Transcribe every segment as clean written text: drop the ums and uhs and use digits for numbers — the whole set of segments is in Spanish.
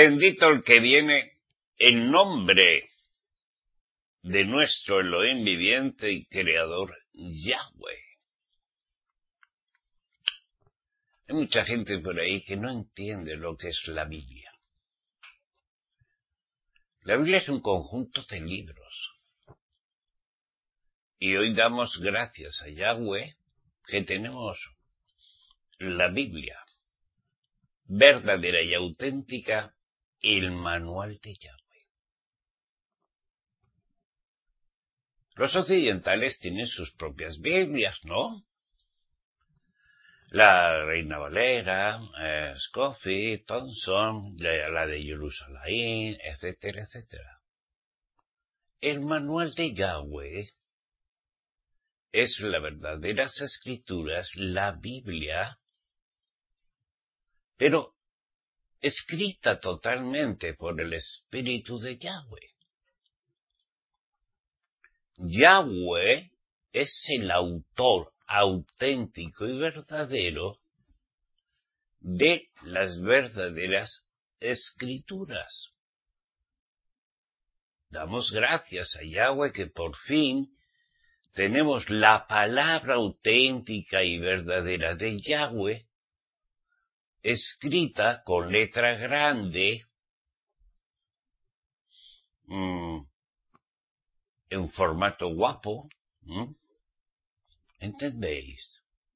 Bendito el que viene en nombre de nuestro Elohim viviente y creador Yahweh. Hay mucha gente por ahí que no entiende lo que es la Biblia. La Biblia es un conjunto de libros. Y hoy damos gracias a Yahweh que tenemos la Biblia, verdadera y auténtica, el manual de Yahweh. Los occidentales tienen sus propias Biblias, ¿no? La Reina Valera, Scofield, Thompson, la de Jerusalén, etcétera, etcétera. El manual de Yahweh es las verdaderas escrituras, la Biblia, pero escrita totalmente por el Espíritu de Yahweh. Yahweh es el autor auténtico y verdadero de las verdaderas escrituras. Damos gracias a Yahweh que por fin tenemos la palabra auténtica y verdadera de Yahweh escrita con letra grande en formato guapo. ¿Entendéis?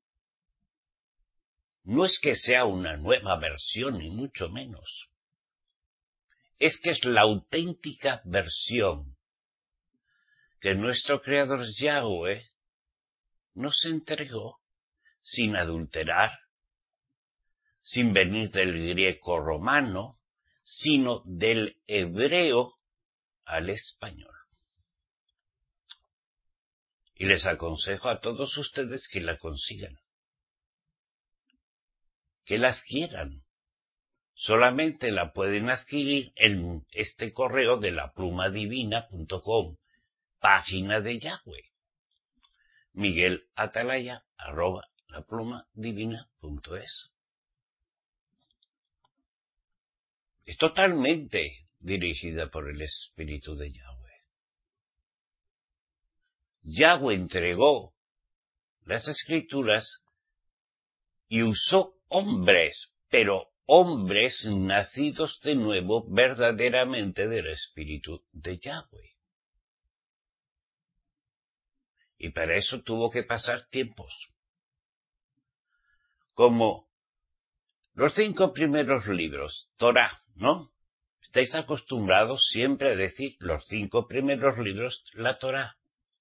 No es que sea una nueva versión, ni mucho menos. Es que es la auténtica versión que nuestro Creador Yahweh nos entregó sin adulterar, sin venir del griego romano, sino del hebreo al español. Y les aconsejo a todos ustedes que la consigan, que la adquieran. Solamente la pueden adquirir en este correo de laplumadivina.com, página de Yahweh. miguelatalaya@laplumadivina.es. Es totalmente dirigida por el Espíritu de Yahweh. Yahweh entregó las Escrituras y usó hombres, pero hombres nacidos de nuevo verdaderamente del Espíritu de Yahweh. Y para eso tuvo que pasar tiempos. Como los 5 primeros libros, Torah, ¿no? Estáis acostumbrados siempre a decir los 5 primeros libros, la Torah.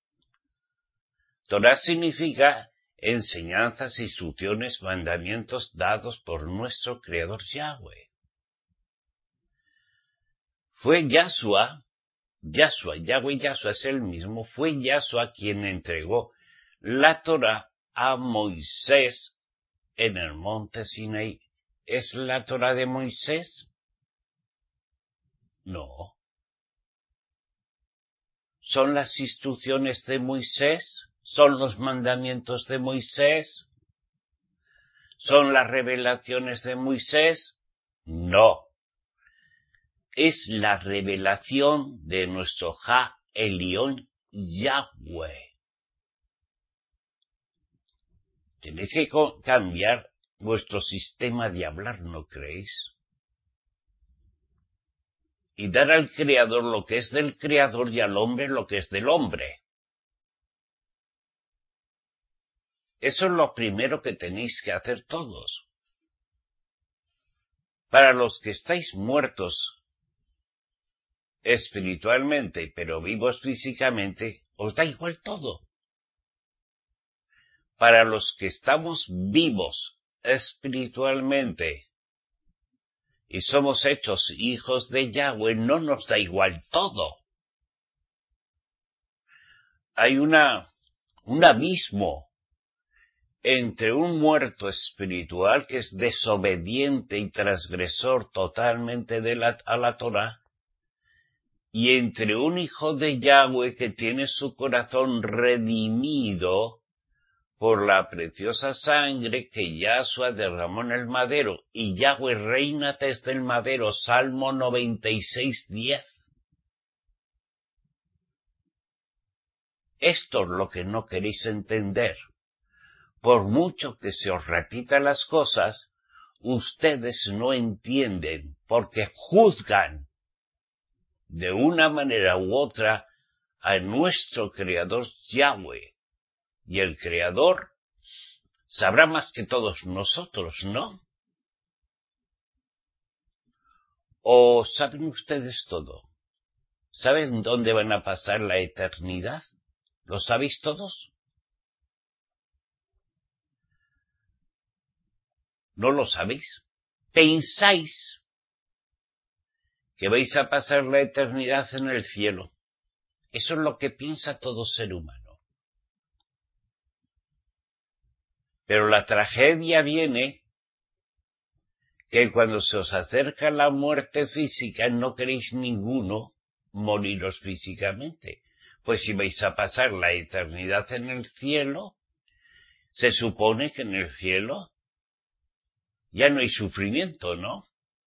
Torah significa enseñanzas, instrucciones, mandamientos dados por nuestro Creador Yahweh. Fue Yahweh es el mismo, fue Yahshua quien entregó la Torah a Moisés en el monte Sinaí. ¿Es la Torah de Moisés? No. ¿Son las instrucciones de Moisés? ¿Son los mandamientos de Moisés? ¿Son las revelaciones de Moisés? No. Es la revelación de nuestro Ja Elión Yahweh. Tenéis que cambiar vuestro sistema de hablar, ¿no creéis? Y dar al Creador lo que es del Creador y al hombre lo que es del hombre. Eso es lo primero que tenéis que hacer todos. Para los que estáis muertos espiritualmente, pero vivos físicamente, os da igual todo. Para los que estamos vivos espiritualmente y somos hechos hijos de Yahweh, no nos da igual todo. Hay un abismo entre un muerto espiritual que es desobediente y transgresor totalmente a la Torah, y entre un hijo de Yahweh que tiene su corazón redimido por la preciosa sangre que Yahshua derramó en el madero, y Yahweh reina desde el madero, Salmo 96:10. Esto es lo que no queréis entender. Por mucho que se os repitan las cosas, ustedes no entienden, porque juzgan de una manera u otra a nuestro Creador Yahweh. Y el Creador sabrá más que todos nosotros, ¿no? ¿O saben ustedes todo? ¿Saben dónde van a pasar la eternidad? ¿Lo sabéis todos? ¿No lo sabéis? ¿Pensáis que vais a pasar la eternidad en el cielo? Eso es lo que piensa todo ser humano. Pero la tragedia viene que cuando se os acerca la muerte física no queréis ninguno moriros físicamente. Pues si vais a pasar la eternidad en el cielo, se supone que en el cielo ya no hay sufrimiento, ¿no?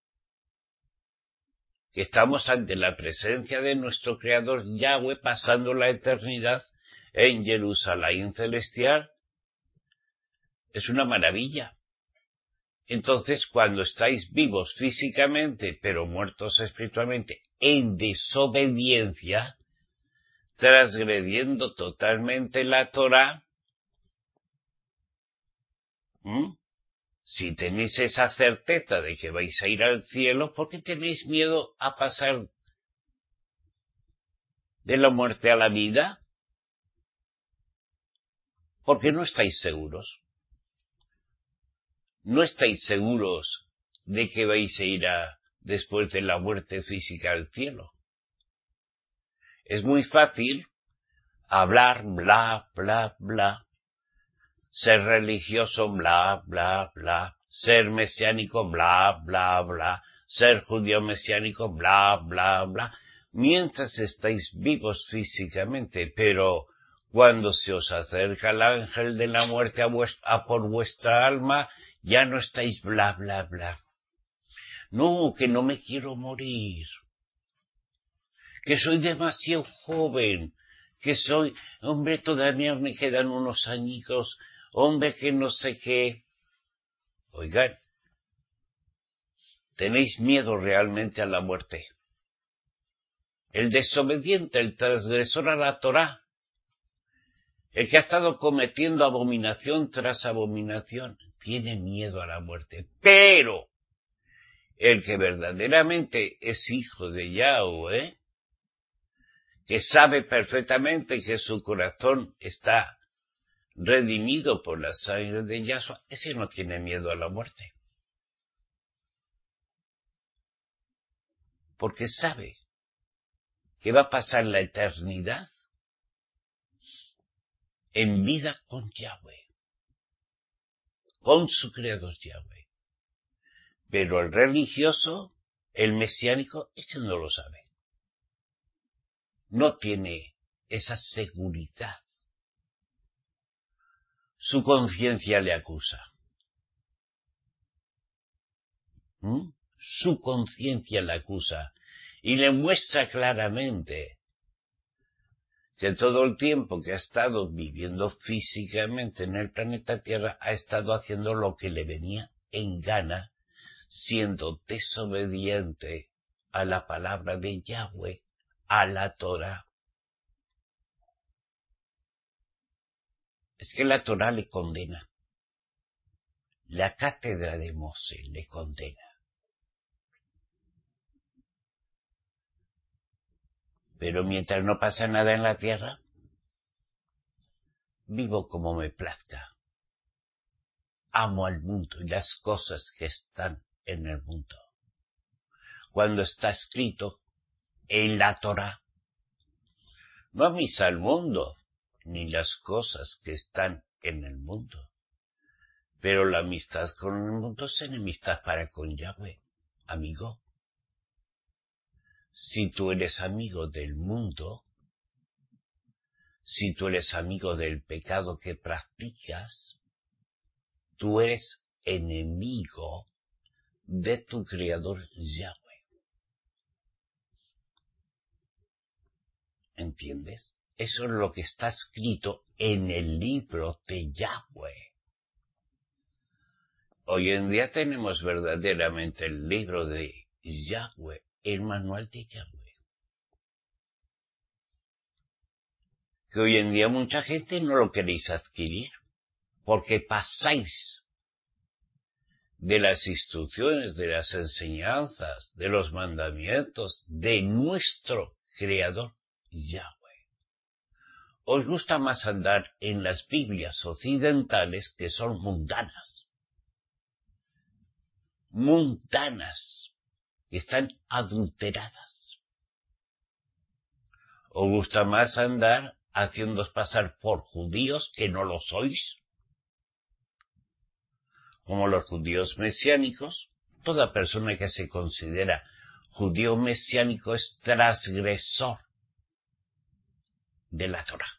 Que estamos ante la presencia de nuestro Creador Yahweh pasando la eternidad en Jerusalén celestial. Es una maravilla. Entonces, cuando estáis vivos físicamente, pero muertos espiritualmente, en desobediencia, transgrediendo totalmente la Torá, si tenéis esa certeza de que vais a ir al cielo, ¿por qué tenéis miedo a pasar de la muerte a la vida? Porque no estáis seguros. No estáis seguros de que vais a ir después de la muerte física al cielo. Es muy fácil hablar bla, bla, bla, ser religioso bla, bla, bla, ser mesiánico bla, bla, bla, ser judío mesiánico bla, bla, bla, mientras estáis vivos físicamente, pero cuando se os acerca el ángel de la muerte a por vuestra alma, ya no estáis bla, bla, bla. No, que no me quiero morir, que soy demasiado joven, que soy, hombre, todavía me quedan unos añitos, hombre, que no sé qué. Oigan, ¿tenéis miedo realmente a la muerte? El desobediente, el transgresor a la Torá, el que ha estado cometiendo abominación tras abominación, tiene miedo a la muerte. Pero el que verdaderamente es hijo de Yahweh, que sabe perfectamente que su corazón está redimido por la sangre de Yahshua, ese no tiene miedo a la muerte. Porque sabe que va a pasar la eternidad en vida con Yahweh, con su Creador Yahweh. Pero el religioso, el mesiánico, ese no lo sabe. No tiene esa seguridad. Su conciencia le acusa. Su conciencia le acusa y le muestra claramente que todo el tiempo que ha estado viviendo físicamente en el planeta Tierra ha estado haciendo lo que le venía en gana, siendo desobediente a la palabra de Yahweh, a la Torá. Es que la Torá le condena. La cátedra de Moshe le condena. Pero mientras no pasa nada en la tierra, vivo como me plazca. Amo al mundo y las cosas que están en el mundo. Cuando está escrito en la Torá, no amís al mundo, ni las cosas que están en el mundo. Pero la amistad con el mundo es enemistad para con Yahweh, amigo. Si tú eres amigo del mundo, Si tú eres amigo del pecado que practicas, tú eres enemigo de tu Creador Yahweh. ¿Entiendes? Eso es lo que está escrito en el libro de Yahweh. Hoy en día tenemos verdaderamente el libro de Yahweh, el manual de Yahweh. Que hoy en día mucha gente no lo queréis adquirir, porque pasáis de las instrucciones, de las enseñanzas, de los mandamientos de nuestro Creador Yahweh. Os gusta más andar en las Biblias occidentales que son mundanas, que están adulteradas. Os gusta más andar haciéndoos pasar por judíos que no lo sois, como los judíos mesiánicos. Toda persona que se considera judío mesiánico es transgresor de la Torá.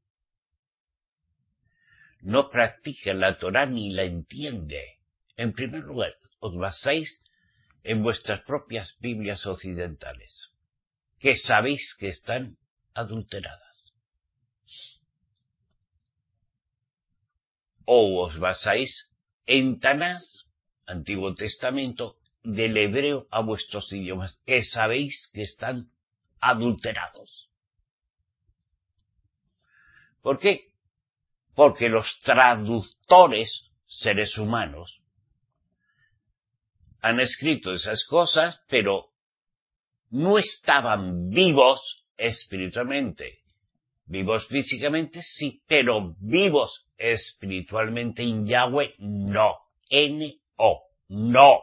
No practica la Torá ni la entiende. En primer lugar, os basáis en vuestras propias Biblias occidentales, que sabéis que están adulteradas. O os basáis en Tanás, Antiguo Testamento, del hebreo a vuestros idiomas, que sabéis que están adulterados. ¿Por qué? Porque los traductores, seres humanos, han escrito esas cosas, pero no estaban vivos espiritualmente. Vivos físicamente sí, pero vivos espiritualmente en Yahweh no. N-O, no.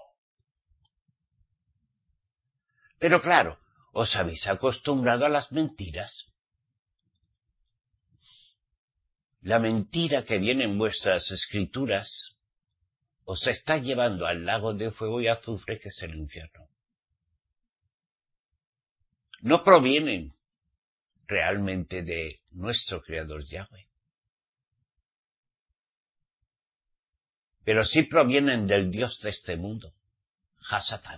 Pero claro, os habéis acostumbrado a las mentiras. La mentira que viene en vuestras escrituras os está llevando al lago de fuego y azufre que es el infierno. No provienen realmente de nuestro Creador Yahweh, pero sí provienen del Dios de este mundo, Hasatán,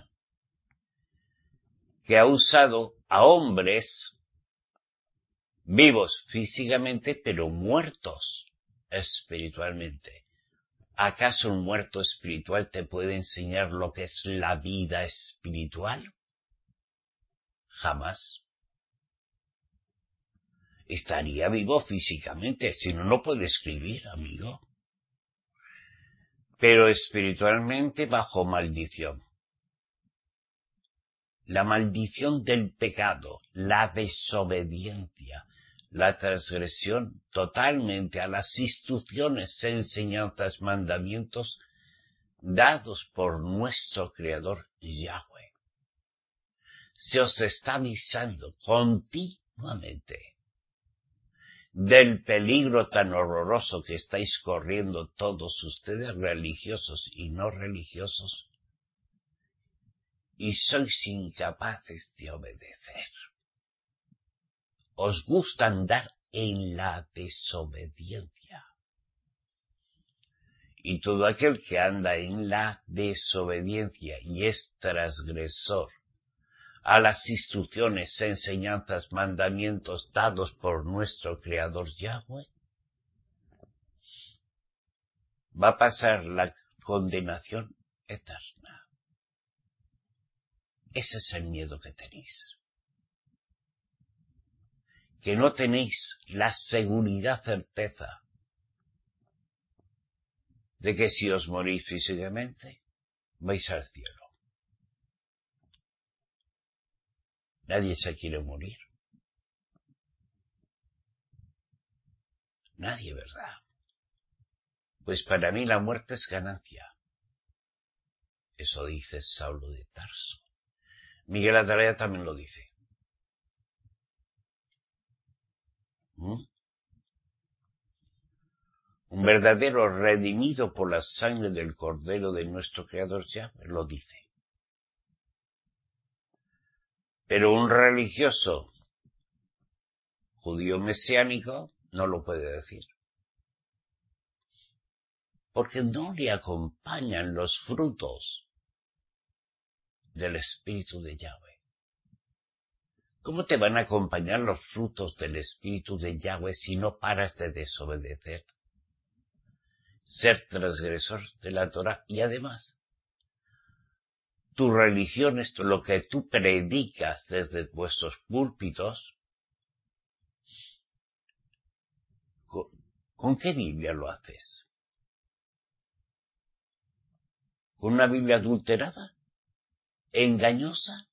que ha usado a hombres vivos físicamente, pero muertos espiritualmente. ¿Acaso un muerto espiritual te puede enseñar lo que es la vida espiritual? Jamás. Estaría vivo físicamente, si no, no puede escribir, amigo. Pero espiritualmente bajo maldición. La maldición del pecado, la desobediencia, la transgresión totalmente a las instrucciones, enseñanzas, mandamientos dados por nuestro Creador Yahweh. Se os está avisando continuamente del peligro tan horroroso que estáis corriendo todos ustedes, religiosos y no religiosos, y sois incapaces de obedecer. Os gusta andar en la desobediencia. Y todo aquel que anda en la desobediencia y es transgresor a las instrucciones, enseñanzas, mandamientos dados por nuestro Creador Yahweh, va a pasar la condenación eterna. Ese es el miedo que tenéis. Que no tenéis la seguridad, certeza de que si os morís físicamente, vais al cielo. Nadie se quiere morir. Nadie, ¿verdad? Pues para mí la muerte es ganancia. Eso dice Saulo de Tarso. Miguel Atalaya también lo dice. Un verdadero redimido por la sangre del Cordero de nuestro Creador Yahweh lo dice. Pero un religioso judío mesiánico no lo puede decir. Porque no le acompañan los frutos del Espíritu de Yahweh. ¿Cómo te van a acompañar los frutos del Espíritu de Yahweh si no paras de desobedecer? Ser transgresor de la Torah y además, tu religión, esto, lo que tú predicas desde vuestros púlpitos, ¿con qué Biblia lo haces? ¿Con una Biblia adulterada? ¿Engañosa?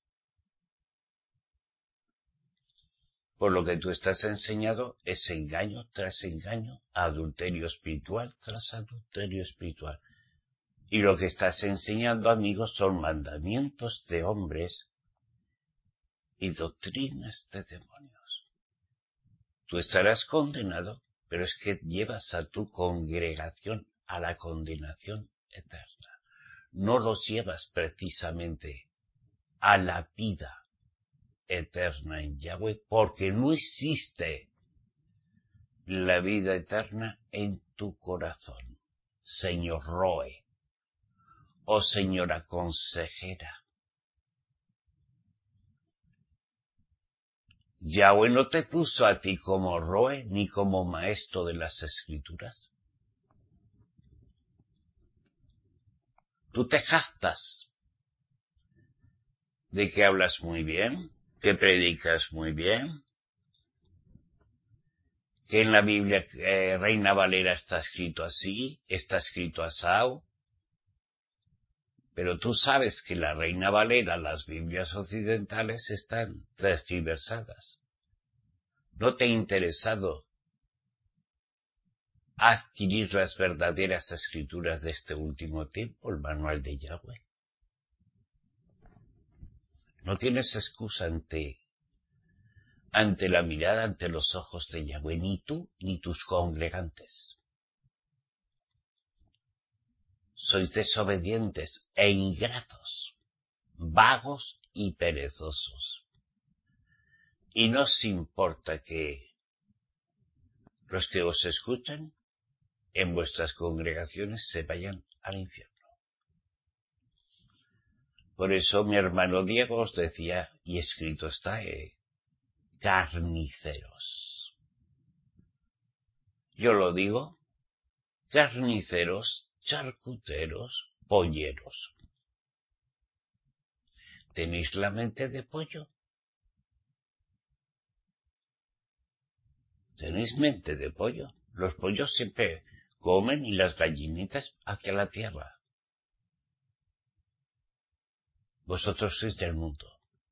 Por lo que tú estás enseñado es engaño tras engaño, adulterio espiritual tras adulterio espiritual. Y lo que estás enseñando, amigos, son mandamientos de hombres y doctrinas de demonios. Tú estarás condenado, pero es que llevas a tu congregación a la condenación eterna. No los llevas precisamente a la vida eterna en Yahweh, porque no existe la vida eterna en tu corazón, señor Roe o señora consejera. Yahweh no te puso a ti como Roe ni como maestro de las Escrituras. Tú te jactas de que hablas muy bien, que predicas muy bien, que en la Biblia Reina Valera está escrito así, está escrito asao, pero tú sabes que la Reina Valera, las Biblias occidentales están tergiversadas. ¿No te ha interesado adquirir las verdaderas escrituras de este último tiempo, el manual de Yahweh? No tienes excusa ante la mirada, ante los ojos de Yahweh, ni tú ni tus congregantes. Sois desobedientes e ingratos, vagos y perezosos. Y no os importa que los que os escuchan en vuestras congregaciones se vayan al infierno. Por eso mi hermano Diego os decía, y escrito está, carniceros. Yo lo digo, carniceros, charcuteros, polleros. ¿Tenéis la mente de pollo? ¿Tenéis mente de pollo? Los pollos siempre comen y las gallinitas hacia la tierra. Vosotros sois del mundo.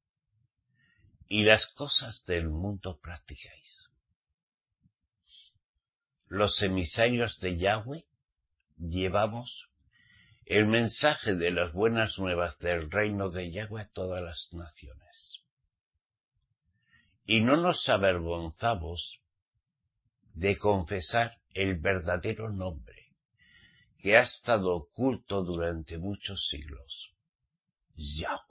Y las cosas del mundo practicáis. Los emisarios de Yahweh llevamos el mensaje de las buenas nuevas del reino de Yahweh a todas las naciones. Y no nos avergonzamos de confesar el verdadero nombre que ha estado oculto durante muchos siglos, Yahweh.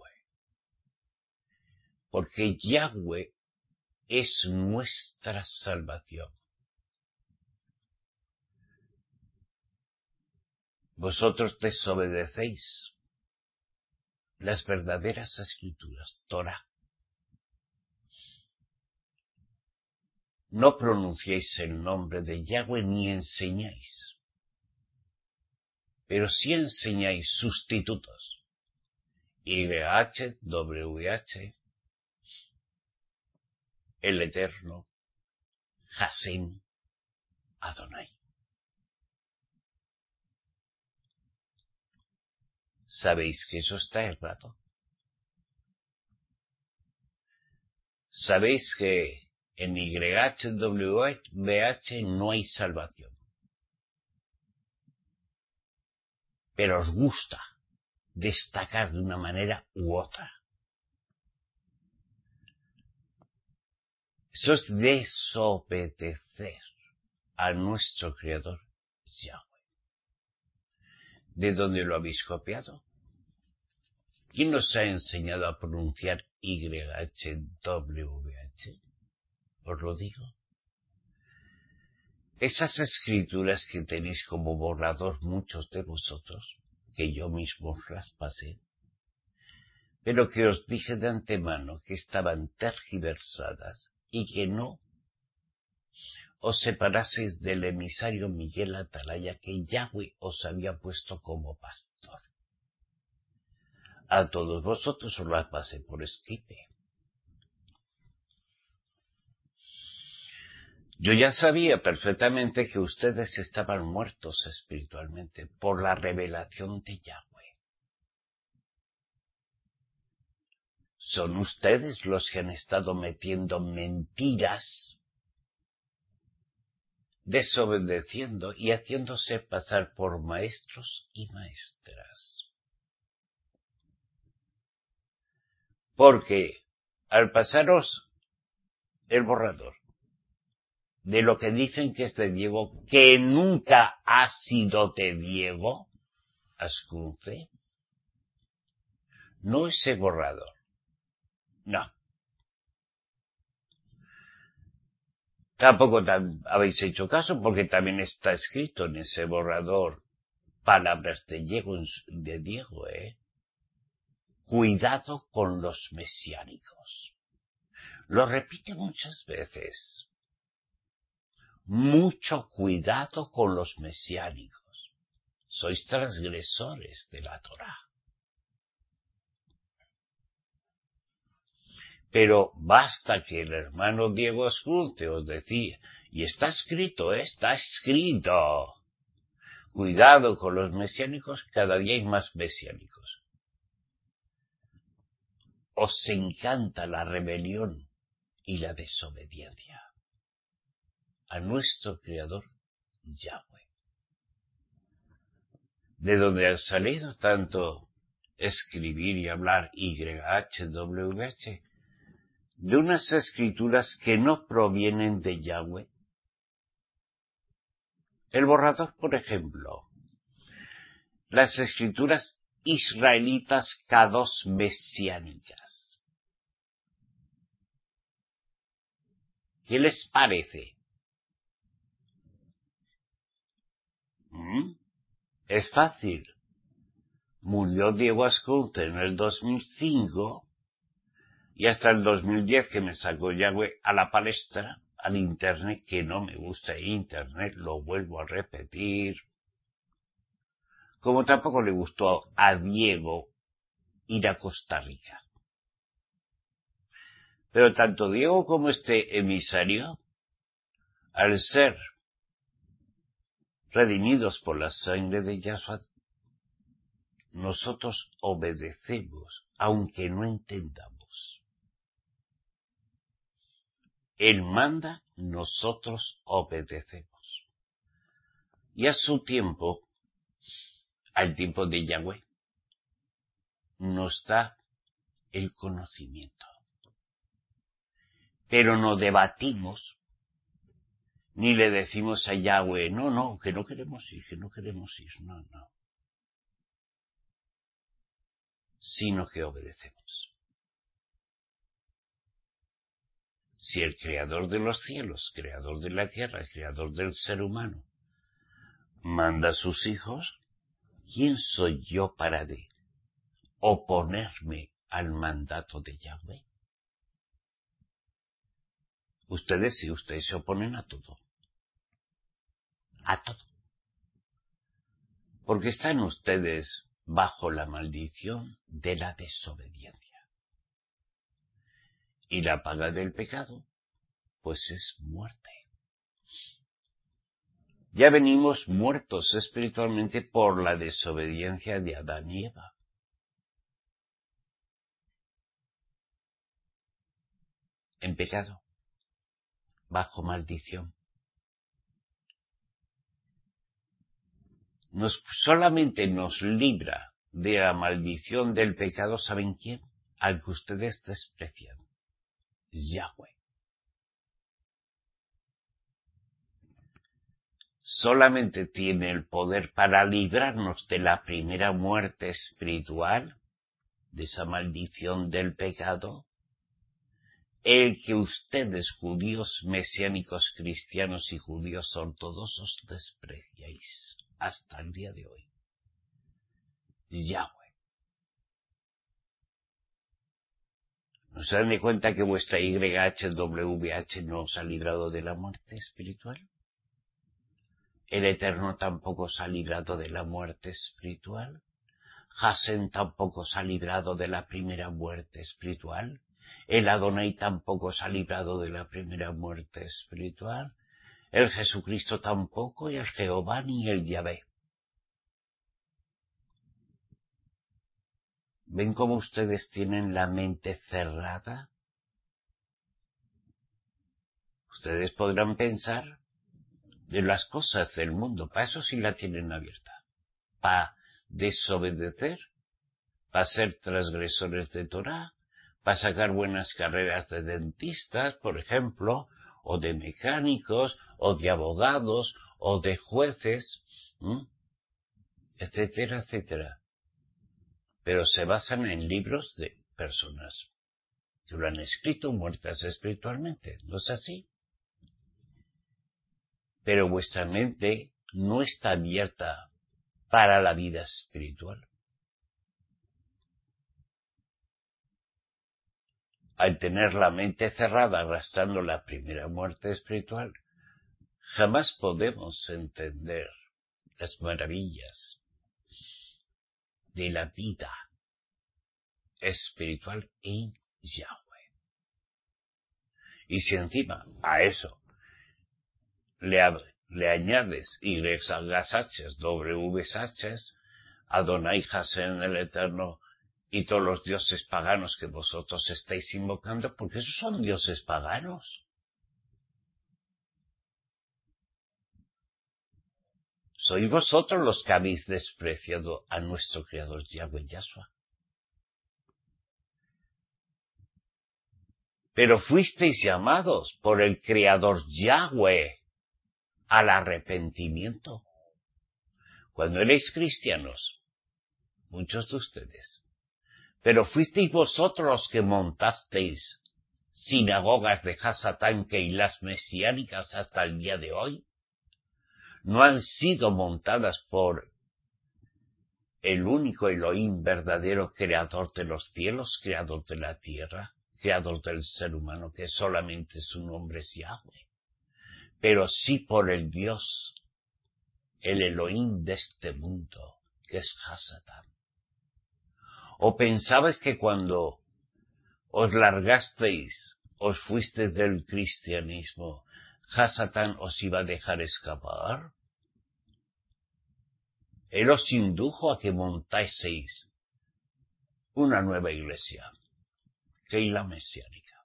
Porque Yahweh es nuestra salvación. Vosotros desobedecéis las verdaderas escrituras, Torah. No pronunciéis el nombre de Yahweh ni enseñáis, pero sí enseñáis sustitutos. YH, WH, el Eterno, Hashem, Adonai. ¿Sabéis que eso está errado? ¿Sabéis que en YHWH no hay salvación? Pero os gusta destacar de una manera u otra. Eso es desobedecer a nuestro Creador Yahweh. ¿De dónde lo habéis copiado? ¿Quién nos ha enseñado a pronunciar YHWH? Os lo digo. Esas escrituras que tenéis como borrador muchos de vosotros, que yo mismo os las pasé, pero que os dije de antemano que estaban tergiversadas y que no os separaseis del emisario Miguel Atalaya que Yahweh os había puesto como pastor. A todos vosotros os las pasé por escrito. Yo ya sabía perfectamente que ustedes estaban muertos espiritualmente por la revelación de Yahweh. Son ustedes los que han estado metiendo mentiras, desobedeciendo y haciéndose pasar por maestros y maestras. Porque al pasaros el borrador de lo que dicen que es de Diego, que nunca ha sido de Diego Ascunce, no ese borrador, no. Tampoco habéis hecho caso porque también está escrito en ese borrador palabras de Diego, Cuidado con los mesiánicos. Lo repite muchas veces. Mucho cuidado con los mesiánicos. Sois transgresores de la Torá. Pero basta que el hermano Diego Ascunce os decía, y está escrito, está escrito. Cuidado con los mesiánicos, cada día hay más mesiánicos. Os encanta la rebelión y la desobediencia a nuestro Creador Yahweh. De donde ha salido tanto escribir y hablar YHWH, de unas escrituras que no provienen de Yahweh. El borrador, por ejemplo, las escrituras israelitas K2 mesiánicas. ¿Qué les parece? Es fácil. Murió Diego Ascunce en el 2005 y hasta el 2010 que me sacó Yahweh a la palestra, al internet, que no me gusta internet, lo vuelvo a repetir. Como tampoco le gustó a Diego ir a Costa Rica. Pero tanto Diego como este emisario, al ser redimidos por la sangre de Yahshua, nosotros obedecemos, aunque no entendamos. Él manda, nosotros obedecemos. Y a su tiempo, al tiempo de Yahweh, nos da el conocimiento. Pero no debatimos, ni le decimos a Yahweh, no, que no queremos ir, no. Sino que obedecemos. Si el creador de los cielos, creador de la tierra, creador del ser humano, manda a sus hijos, ¿quién soy yo para oponerme al mandato de Yahweh? Ustedes se oponen a todo. A todo. Porque están ustedes bajo la maldición de la desobediencia. Y la paga del pecado, pues es muerte. Ya venimos muertos espiritualmente por la desobediencia de Adán y Eva. En pecado, bajo maldición. Solamente nos libra de la maldición del pecado, ¿saben quién? Al que ustedes desprecian. Yahweh. Solamente tiene el poder para librarnos de la primera muerte espiritual, de esa maldición del pecado, el que ustedes, judíos mesiánicos, cristianos y judíos ortodoxos, despreciáis hasta el día de hoy. Yahweh. ¿No se dan de cuenta que vuestra YHWH no os ha librado de la muerte espiritual? El Eterno tampoco os ha librado de la muerte espiritual. Hasem tampoco os ha librado de la primera muerte espiritual. El Adonai tampoco os ha librado de la primera muerte espiritual. El Jesucristo tampoco, y el Jehová ni el Yahvé. ¿Ven cómo ustedes tienen la mente cerrada? Ustedes podrán pensar de las cosas del mundo, para eso sí la tienen abierta. Para desobedecer, para ser transgresores de Torah, para sacar buenas carreras de dentistas, por ejemplo, o de mecánicos, o de abogados, o de jueces, etcétera, etcétera. Pero se basan en libros de personas que lo han escrito muertas espiritualmente, ¿no es así? Pero vuestra mente no está abierta para la vida espiritual. Al tener la mente cerrada arrastrando la primera muerte espiritual, jamás podemos entender las maravillas de la vida espiritual en Yahweh. Y si encima a eso le añades YHs, WHs, Adonai Hashem el Eterno y todos los dioses paganos que vosotros estáis invocando, porque esos son dioses paganos. Sois vosotros los que habéis despreciado a nuestro Creador Yahweh Yahshua. Pero fuisteis llamados por el Creador Yahweh al arrepentimiento. Cuando erais cristianos, muchos de ustedes, pero fuisteis vosotros los que montasteis sinagogas de Hasatán y las mesiánicas hasta el día de hoy. No han sido montadas por el único Elohim verdadero, creador de los cielos, creador de la tierra, creador del ser humano, que solamente su nombre es Yahweh, pero sí por el Dios, el Elohim de este mundo, que es Hasatán. ¿O pensabais que cuando os largasteis, os fuisteis del cristianismo, Hasatán os iba a dejar escapar? Él os indujo a que montaseis una nueva iglesia, que es la mesiánica,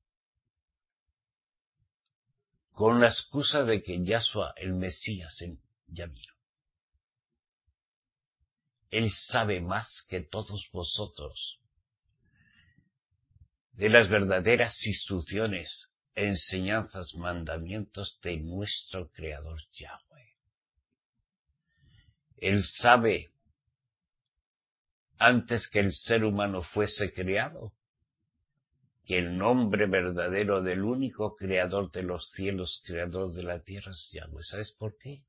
con la excusa de que Yahshua, el Mesías, ya vino. Él sabe más que todos vosotros de las verdaderas instrucciones, enseñanzas, mandamientos de nuestro Creador Yahweh. Él sabe, antes que el ser humano fuese creado, que el nombre verdadero del único creador de los cielos, creador de la tierra es Yahweh. ¿Sabes por qué?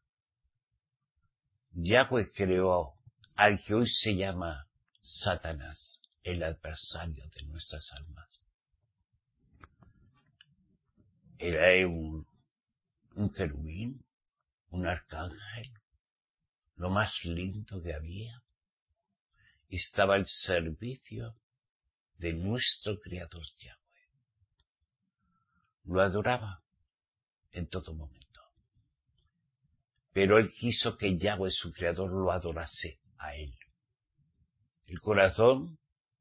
Yahweh creó al que hoy se llama Satanás, el adversario de nuestras almas. Era un querubín, un arcángel, lo más lindo que había. Estaba al servicio de nuestro Creador Yahweh. Lo adoraba en todo momento. Pero él quiso que Yahweh, su Creador, lo adorase a él. El corazón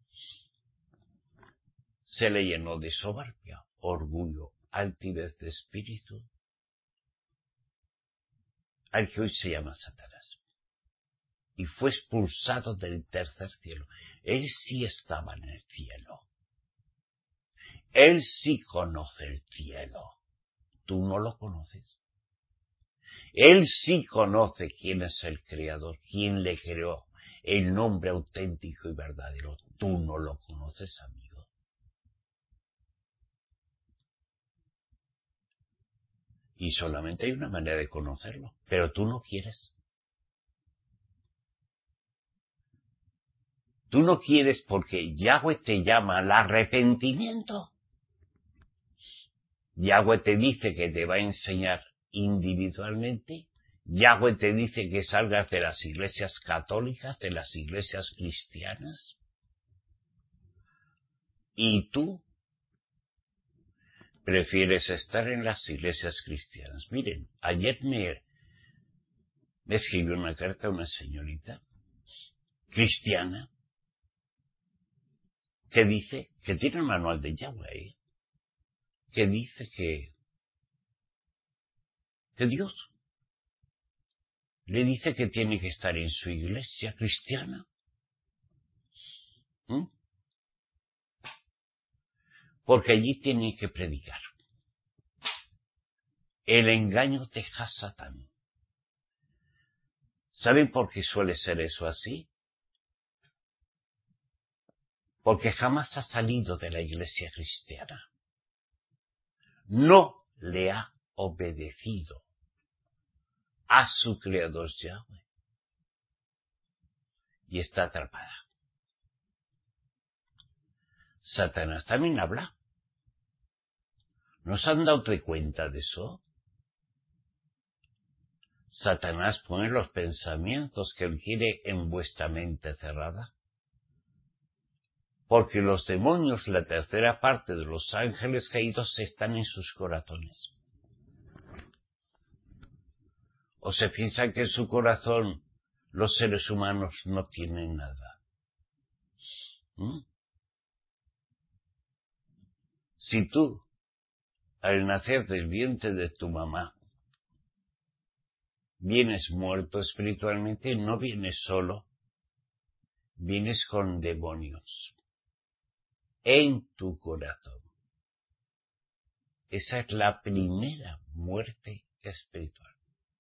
se le llenó de soberbia, orgullo, altivez de espíritu, al que hoy se llama Satanás. Y fue expulsado del tercer cielo. Él sí estaba en el cielo. Él sí conoce el cielo. Tú no lo conoces. Él sí conoce quién es el Creador, quién le creó, el nombre auténtico y verdadero. Tú no lo conoces, amigo. Y solamente hay una manera de conocerlo, pero tú no quieres. Tú no quieres porque Yahweh te llama al arrepentimiento. Yahweh te dice que te va a enseñar individualmente. Yahweh te dice que salgas de las iglesias católicas, de las iglesias cristianas. Y tú prefieres estar en las iglesias cristianas. Miren, ayer me escribió una carta a una señorita cristiana que dice que tiene el manual de Yahweh, que dice que Dios le dice que tiene que estar en su iglesia cristiana. Porque allí tiene que predicar. El engaño de Satán. ¿Saben por qué suele ser eso así? Porque jamás ha salido de la iglesia cristiana. No le ha obedecido a su creador Yahweh. Y está atrapada. Satanás también habla. ¿No se han dado cuenta de eso? Satanás pone los pensamientos que él quiere en vuestra mente cerrada. Porque los demonios, la tercera parte de los ángeles caídos, están en sus corazones. ¿O se piensa que en su corazón los seres humanos no tienen nada? Si tú, al nacer del vientre de tu mamá, vienes muerto espiritualmente, no vienes solo, vienes con demonios en tu corazón. Esa es la primera muerte espiritual.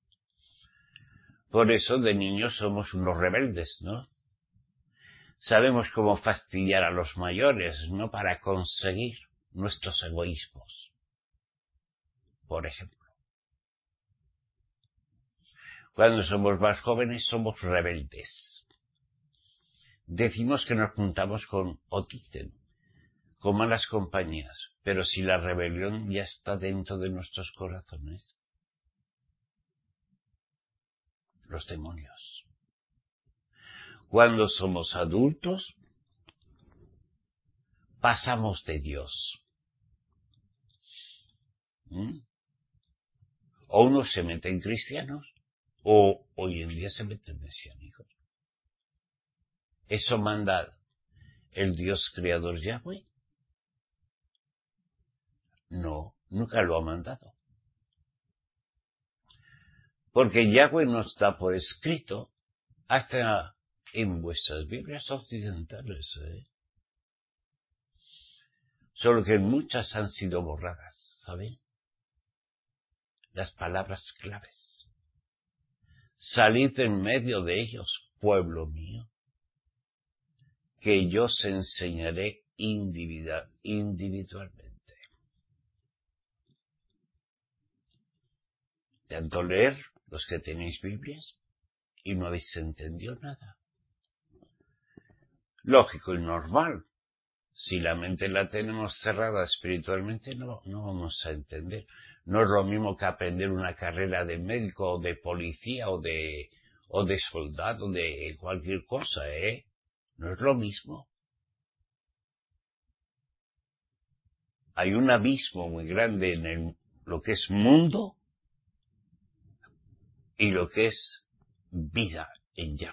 Por eso de niños somos unos rebeldes, ¿no? Sabemos cómo fastidiar a los mayores, ¿no? Para conseguir nuestros egoísmos. Por ejemplo. Cuando somos más jóvenes somos rebeldes. Decimos que nos juntamos con malas compañías, pero si la rebelión ya está dentro de nuestros corazones, los demonios. Cuando somos adultos, pasamos de Dios. O unos se meten cristianos, o hoy en día se meten mesiánicos. ¿Eso manda el Dios creador Yahweh? No, nunca lo ha mandado. Porque Yahweh no está por escrito hasta en vuestras Biblias occidentales. Solo que muchas han sido borradas, ¿saben? Las palabras claves. Salid en medio de ellos, pueblo mío, que yo os enseñaré individualmente. Tanto leer, los que tenéis Biblias, y no habéis entendido nada. Lógico y normal. Si la mente la tenemos cerrada espiritualmente, no vamos a entender. No es lo mismo que aprender una carrera de médico, o de policía, o de soldado, de cualquier cosa, No es lo mismo. Hay un abismo muy grande en lo que es mundo y lo que es vida en Yahweh.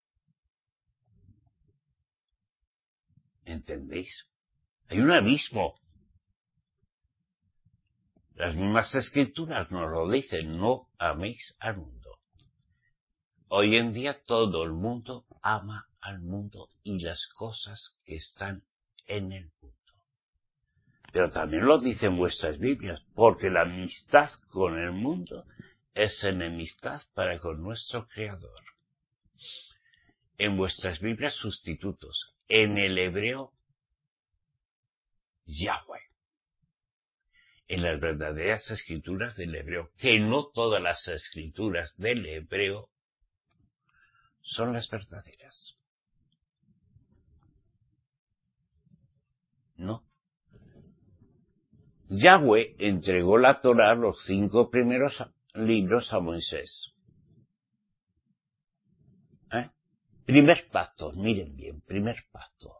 ¿Entendéis? Hay un abismo. Las mismas escrituras nos lo dicen, no améis al mundo. Hoy en día todo el mundo ama al mundo y las cosas que están en el mundo. Pero también lo dicen vuestras Biblias, porque la amistad con el mundo es enemistad para con nuestro Creador. En vuestras Biblias sustitutos, en el hebreo, Yahweh. en las verdaderas escrituras del hebreo, que no todas las escrituras del hebreo son las verdaderas. No. Yahweh entregó la Torá, los 5 primeros libros, a Moisés. Primer pacto, miren bien, primer pacto.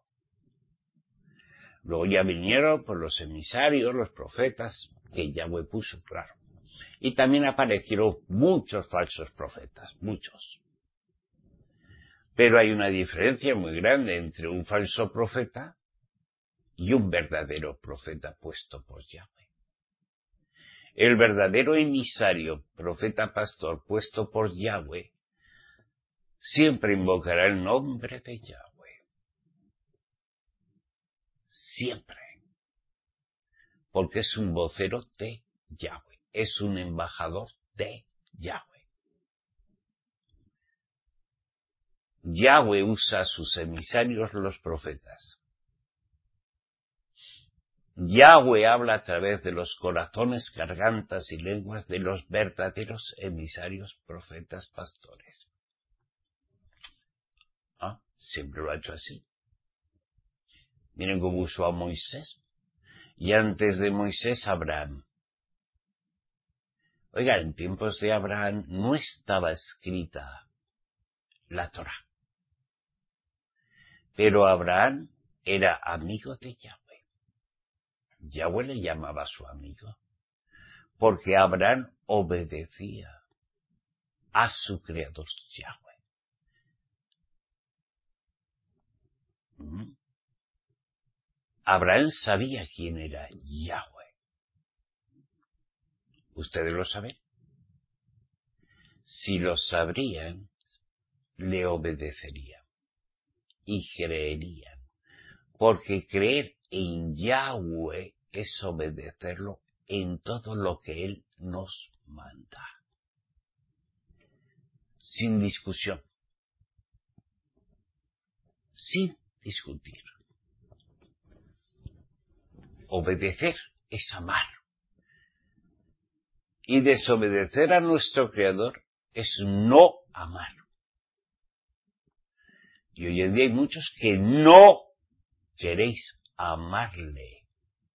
Luego ya vinieron por los emisarios, los profetas, que Yahweh puso, claro. Y también aparecieron muchos falsos profetas, muchos. Pero hay una diferencia muy grande entre un falso profeta y un verdadero profeta puesto por Yahweh. El verdadero emisario, profeta pastor puesto por Yahweh, siempre invocará el nombre de Yahweh. Siempre. Porque es un vocero de Yahweh. Es un embajador de Yahweh. Yahweh usa a sus emisarios, los profetas. Yahweh habla a través de los corazones, gargantas y lenguas de los verdaderos emisarios, profetas, pastores. Siempre lo ha hecho así. Miren cómo usó a Moisés. Y antes de Moisés, Abraham. Oiga, en tiempos de Abraham no estaba escrita la Torá. Pero Abraham era amigo de Yahweh. Yahweh le llamaba a su amigo. Porque Abraham obedecía a su creador Yahweh. Abraham sabía quién era Yahweh. ¿Ustedes lo saben? Si lo sabrían, le obedecerían y creerían. Porque creer en Yahweh es obedecerlo en todo lo que Él nos manda. Sin discusión. Sin discutir. Obedecer es amar. Y desobedecer a nuestro Creador es no amar. Y hoy en día hay muchos que no queréis amarle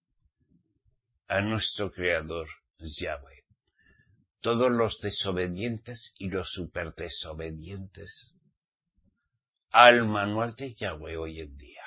a nuestro Creador Yahweh. Todos los desobedientes y los superdesobedientes al manual de Yahweh hoy en día.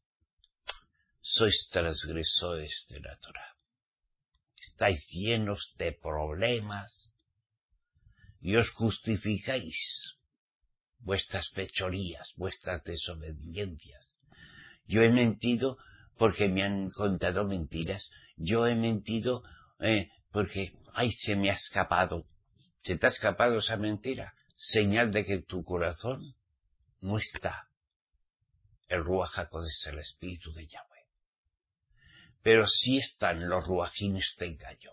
Sois transgresores de la Torá. Estáis llenos de problemas y os justificáis vuestras fechorías, vuestras desobediencias. Yo he mentido porque me han contado mentiras. Yo he mentido porque, se me ha escapado. ¿Se te ha escapado esa mentira? Señal de que tu corazón no está. El Ruach HaKodesh es el espíritu de Yahweh. Pero sí están los ruajines de engaño.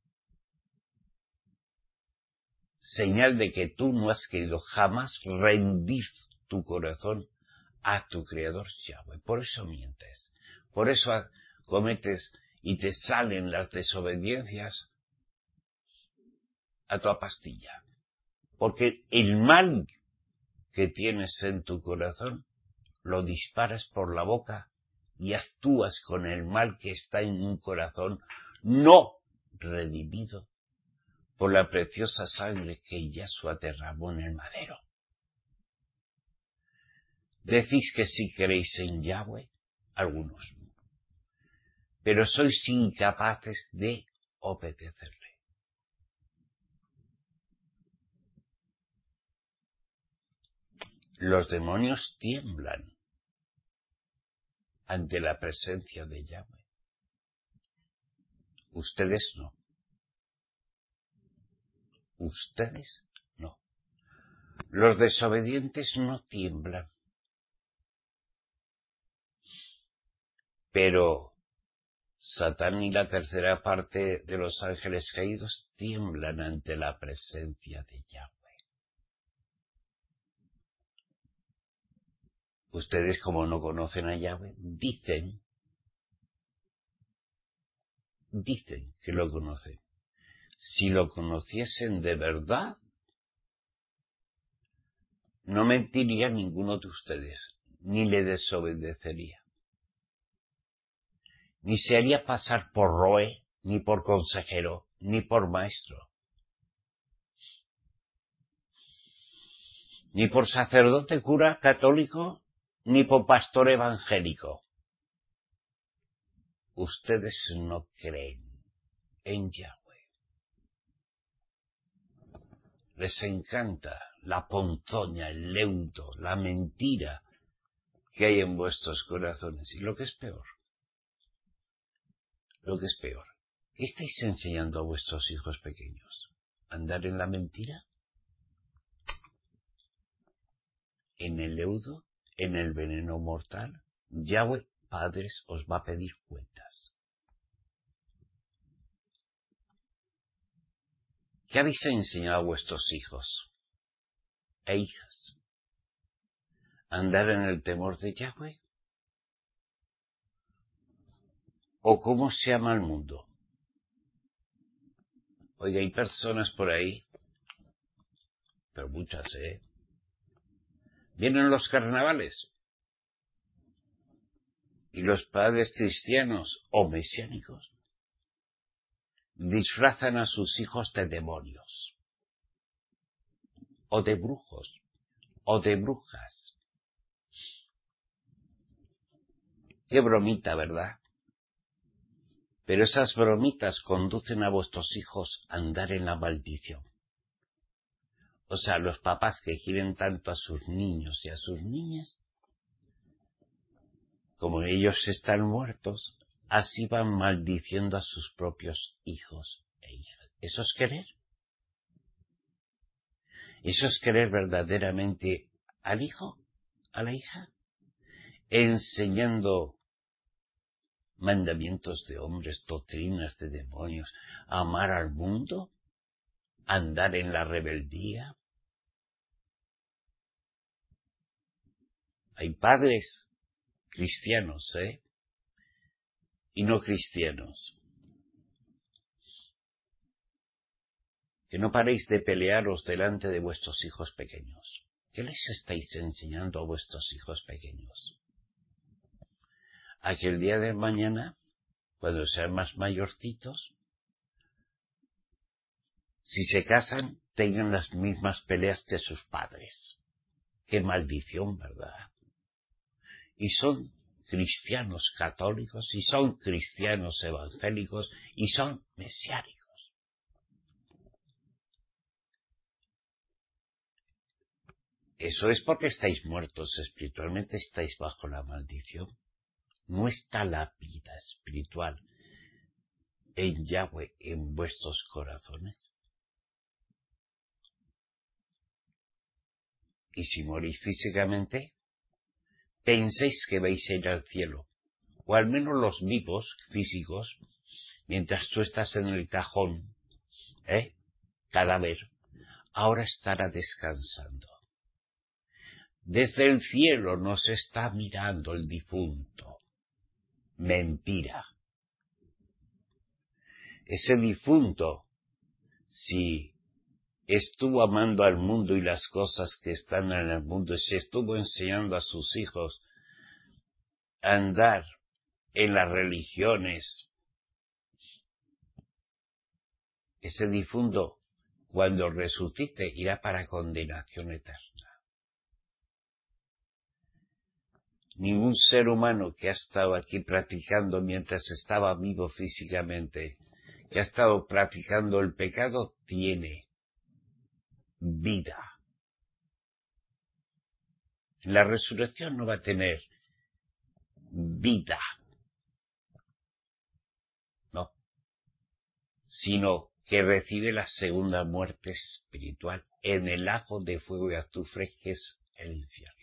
Señal de que tú no has querido jamás rendir tu corazón a tu Creador Yahweh. Por eso mientes. Por eso cometes y te salen las desobediencias a toda pastilla. Porque el mal que tienes en tu corazón lo disparas por la boca y actúas con el mal que está en un corazón no redimido por la preciosa sangre que Yahshua derramó en el madero. Decís que sí creéis en Yahweh, algunos, pero sois incapaces de obedecerle. Los demonios tiemblan ante la presencia de Yahweh. Ustedes no. Ustedes no. Los desobedientes no tiemblan. Pero Satán y la tercera parte de los ángeles caídos tiemblan ante la presencia de Yahweh. Ustedes, como no conocen a Yahweh, dicen dicen que lo conocen. Si lo conociesen de verdad, no mentiría ninguno de ustedes, ni le desobedecería. Ni se haría pasar por roe, ni por consejero, ni por maestro, ni por sacerdote, cura católico, ni por pastor evangélico. Ustedes no creen en Yahweh. Les encanta la ponzoña, el leudo, la mentira que hay en vuestros corazones. Y lo que es peor, ¿qué estáis enseñando a vuestros hijos pequeños? ¿Andar en la mentira? ¿En el leudo? ¿En el veneno mortal? Yahweh, padres, os va a pedir cuentas. ¿Qué habéis enseñado a vuestros hijos e hijas? ¿Andar en el temor de Yahweh? ¿O cómo se ama el mundo? Oiga, hay personas por ahí, pero muchas, vienen los carnavales y los padres cristianos o mesiánicos disfrazan a sus hijos de demonios, o de brujos, o de brujas. Qué bromita, ¿verdad? Pero esas bromitas conducen a vuestros hijos a andar en la maldición. O sea, los papás que quieren tanto a sus niños y a sus niñas, como ellos están muertos, así van maldiciendo a sus propios hijos e hijas. ¿Eso es querer? ¿Eso es querer verdaderamente al hijo, a la hija? Enseñando mandamientos de hombres, doctrinas de demonios, amar al mundo, andar en la rebeldía. Hay padres cristianos, y no cristianos. Que no paréis de pelearos delante de vuestros hijos pequeños. ¿Qué les estáis enseñando a vuestros hijos pequeños? A que el día de mañana, cuando sean más mayorcitos, si se casan, tengan las mismas peleas que sus padres. ¡Qué maldición!, ¿verdad? Y son cristianos católicos, y son cristianos evangélicos, y son mesiánicos. Eso es porque estáis muertos espiritualmente, estáis bajo la maldición. No está la vida espiritual en Yahweh en vuestros corazones. Y si morís físicamente, penséis que vais a ir al cielo, o al menos los vivos físicos, mientras tú estás en el cajón, cadáver, ahora estará descansando. Desde el cielo nos está mirando el difunto. Mentira. Ese difunto, si estuvo amando al mundo y las cosas que están en el mundo, si estuvo enseñando a sus hijos a andar en las religiones, ese difunto, cuando resucite, irá para condenación eterna. Ningún ser humano que ha estado aquí practicando mientras estaba vivo físicamente, que ha estado practicando el pecado, tiene vida. La resurrección no va a tener vida, no, sino que recibe la segunda muerte espiritual en el lago de fuego y azufre que es el infierno.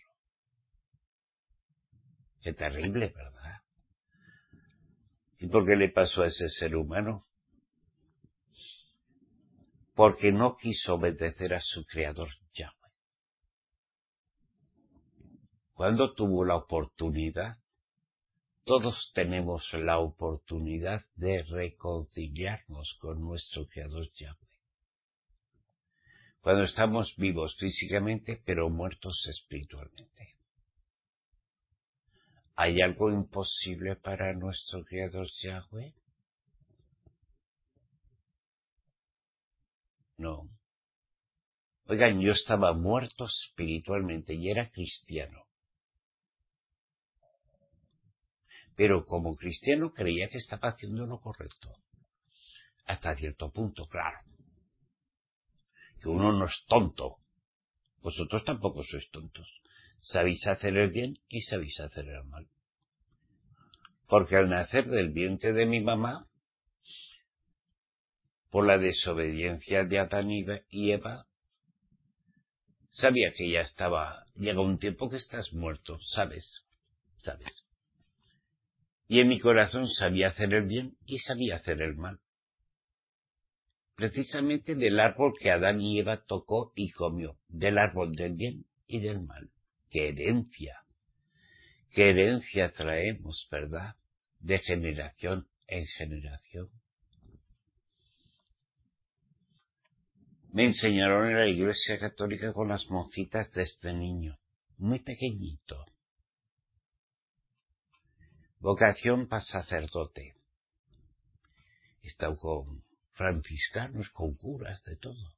Qué terrible, ¿verdad? ¿Y por qué le pasó a ese ser humano? Porque no quiso obedecer a su creador Yahweh. Cuando tuvo la oportunidad, todos tenemos la oportunidad de reconciliarnos con nuestro Creador Yahweh. Cuando estamos vivos físicamente, pero muertos espiritualmente. ¿Hay algo imposible para nuestro Creador Yahweh? No. Oigan, yo estaba muerto espiritualmente y era cristiano. Pero como cristiano creía que estaba haciendo lo correcto. Hasta cierto punto, claro. Que uno no es tonto. Vosotros tampoco sois tontos. Sabéis hacer el bien y sabéis hacer el mal. Porque al nacer del vientre de mi mamá, por la desobediencia de Adán y Eva, sabía que ya llega un tiempo que estás muerto, sabes. Y en mi corazón sabía hacer el bien y sabía hacer el mal. Precisamente del árbol que Adán y Eva tocó y comió, del árbol del bien y del mal. ¡Qué herencia traemos, ¿verdad? De generación en generación. Me enseñaron en la Iglesia Católica con las monjitas desde niño, muy pequeñito. Vocación para sacerdote. He estado con franciscanos, con curas, de todo.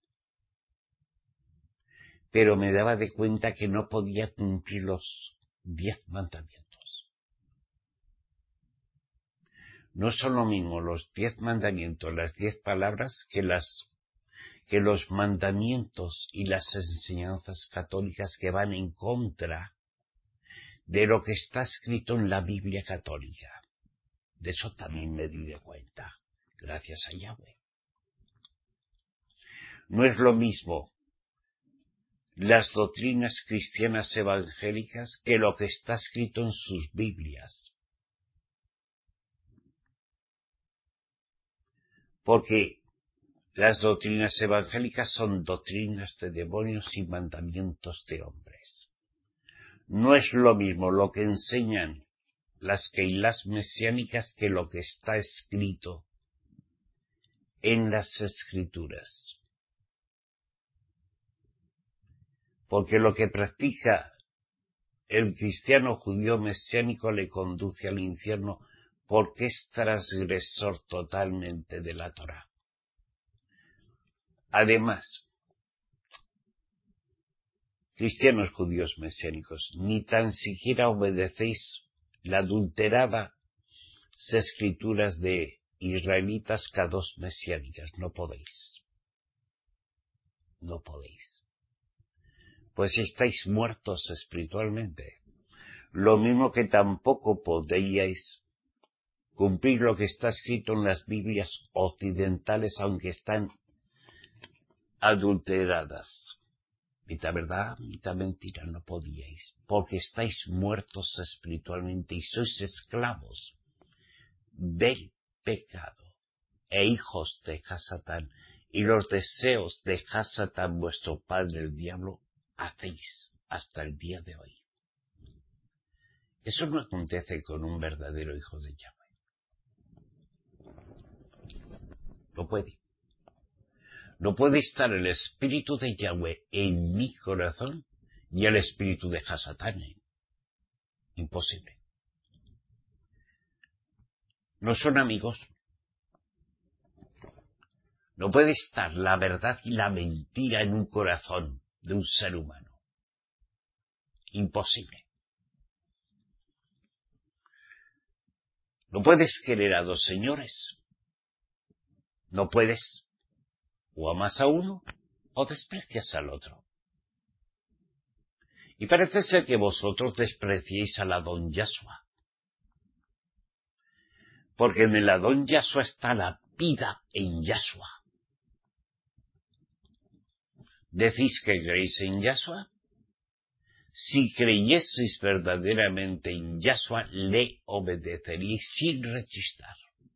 Pero me daba de cuenta que no podía cumplir los 10 mandamientos. No son lo mismo los 10 mandamientos, las 10 palabras, que los mandamientos y las enseñanzas católicas que van en contra de lo que está escrito en la Biblia católica. De eso también me di de cuenta, gracias a Yahweh. No es lo mismo las doctrinas cristianas evangélicas que lo que está escrito en sus Biblias. Porque las doctrinas evangélicas son doctrinas de demonios y mandamientos de hombres. No es lo mismo lo que enseñan las Keilas mesiánicas que lo que está escrito en las Escrituras. Porque lo que practica el cristiano judío mesiánico le conduce al infierno porque es transgresor totalmente de la Torá. Además, cristianos judíos mesiánicos, ni tan siquiera obedecéis la adulterada escrituras de israelitas K2 mesiánicas. No podéis. No podéis. Pues estáis muertos espiritualmente. Lo mismo que tampoco podíais cumplir lo que está escrito en las Biblias occidentales, aunque están adulteradas. Mitad verdad, mitad mentira, no podíais, porque estáis muertos espiritualmente y sois esclavos del pecado e hijos de Hasatán, y los deseos de Hasatán, vuestro padre el diablo, hacéis hasta el día de hoy. Eso no acontece con un verdadero hijo de Yahweh. No puede. No puede estar el espíritu de Yahweh en mi corazón y el espíritu de Hasatán. Imposible. No son amigos. No puede estar la verdad y la mentira en un corazón de un ser humano. Imposible. No puedes querer a dos señores. No puedes. O amas a uno o desprecias al otro. Y parece ser que vosotros despreciéis al Adón Yahshua. Porque en el Adón Yahshua está la vida en Yahshua. ¿Decís que creéis en Yahshua? Si creyeseis verdaderamente en Yahshua, le obedeceríais sin rechistar.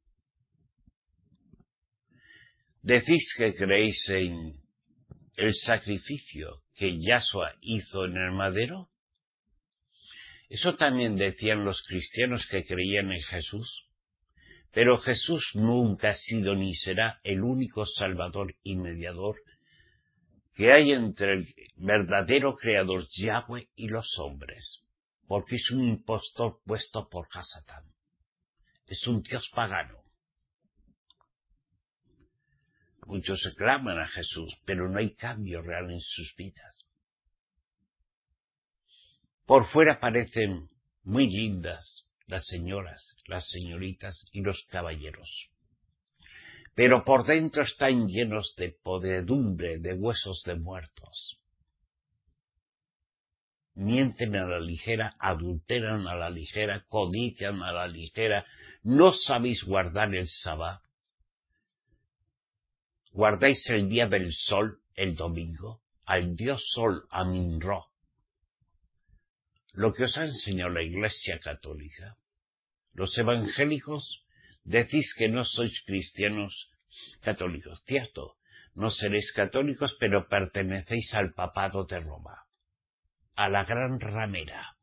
Decís que creéis en el sacrificio que Yahshua hizo en el madero, Eso también decían los cristianos que creían en Jesús. Pero Jesús nunca ha sido ni será el único Salvador y mediador que hay entre el verdadero Creador Yahweh y los hombres, porque es un impostor puesto por Hasatán. Es un Dios pagano. Muchos reclaman a Jesús, pero no hay cambio real en sus vidas. Por fuera parecen muy lindas las señoras, las señoritas y los caballeros, pero por dentro están llenos de podredumbre, de huesos de muertos. Mienten a la ligera, adulteran a la ligera, codician a la ligera, no sabéis guardar el sabbat. Guardáis el día del sol, el domingo, al dios sol Amin-Ra. Lo que os ha enseñado la Iglesia Católica. Los evangélicos decís que no sois cristianos católicos. Cierto, no seréis católicos, pero pertenecéis al papado de Roma, a la gran ramera,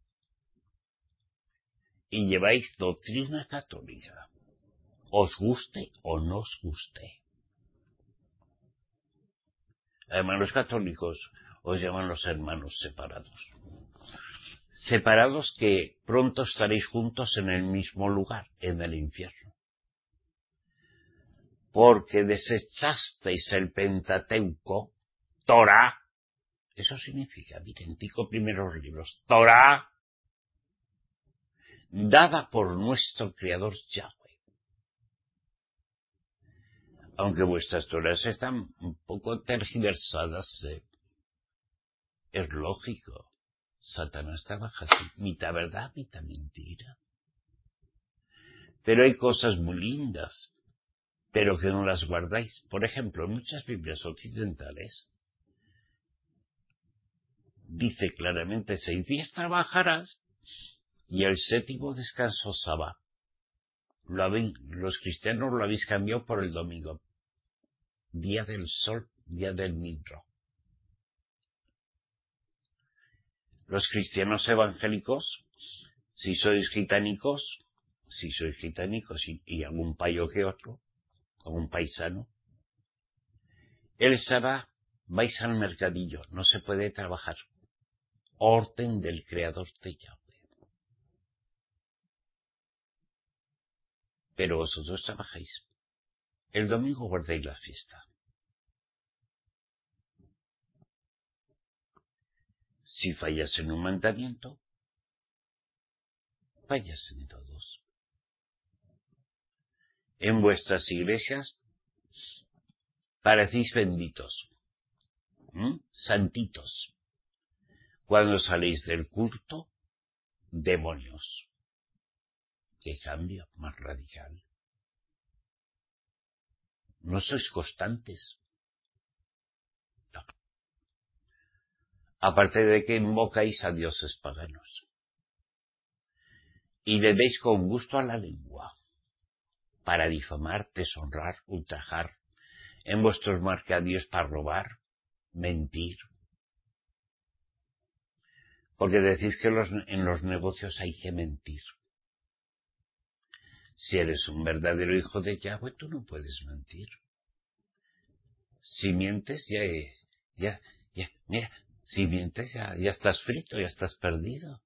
y lleváis doctrina católica, os guste o no os guste. Además, los católicos os llaman los hermanos separados. Separados que pronto estaréis juntos en el mismo lugar, en el infierno. Porque desechasteis el Pentateuco, Torah, eso significa, miren, 5 primeros libros, Torah, dada por nuestro Creador Yahweh. Aunque vuestras Torahs están un poco tergiversadas, es lógico. Satanás trabaja así, mitad verdad, mitad mentira. Pero hay cosas muy lindas, pero que no las guardáis. Por ejemplo, en muchas Biblias occidentales dice claramente 6 días trabajarás y el 7º descanso sabbat. Los cristianos lo habéis cambiado por el domingo, día del sol, día del Midro. Los cristianos evangélicos, si sois gitanicos y algún payo que otro, algún paisano, el sábado vais al mercadillo, no se puede trabajar. Orden del Creador de Yahweh. Pero vosotros trabajáis. El domingo guardáis la fiesta. Si fallas en un mandamiento, fallas en todos. En vuestras iglesias parecéis benditos, santitos. Cuando saléis del culto, demonios. ¡Qué cambio más radical! No sois constantes. No. Aparte de que invocáis a dioses paganos. Y le deis con gusto a la lengua, para difamar, deshonrar, ultrajar, en vuestros mercadillos para robar, mentir. Porque decís que en los negocios hay que mentir. Si eres un verdadero hijo de Yahweh, tú no puedes mentir. Si mientes, mira, si mientes ya estás frito, ya estás perdido.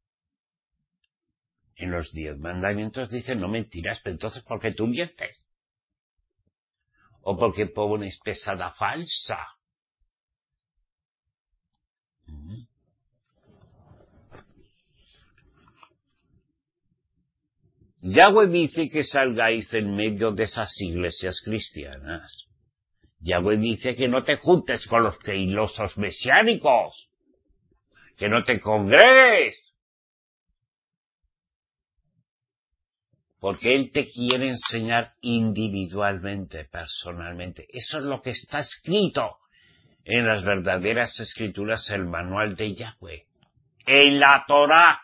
En los 10 mandamientos dicen no mentirás, pero entonces ¿por qué tú mientes? ¿O porque pones pesada falsa? Yahweh dice que salgáis en medio de esas iglesias cristianas. Yahweh dice que no te juntes con los queilosos mesiánicos, que no te congregues, porque Él te quiere enseñar individualmente, personalmente. Eso es lo que está escrito en las verdaderas escrituras, el manual de Yahweh, en la Torah.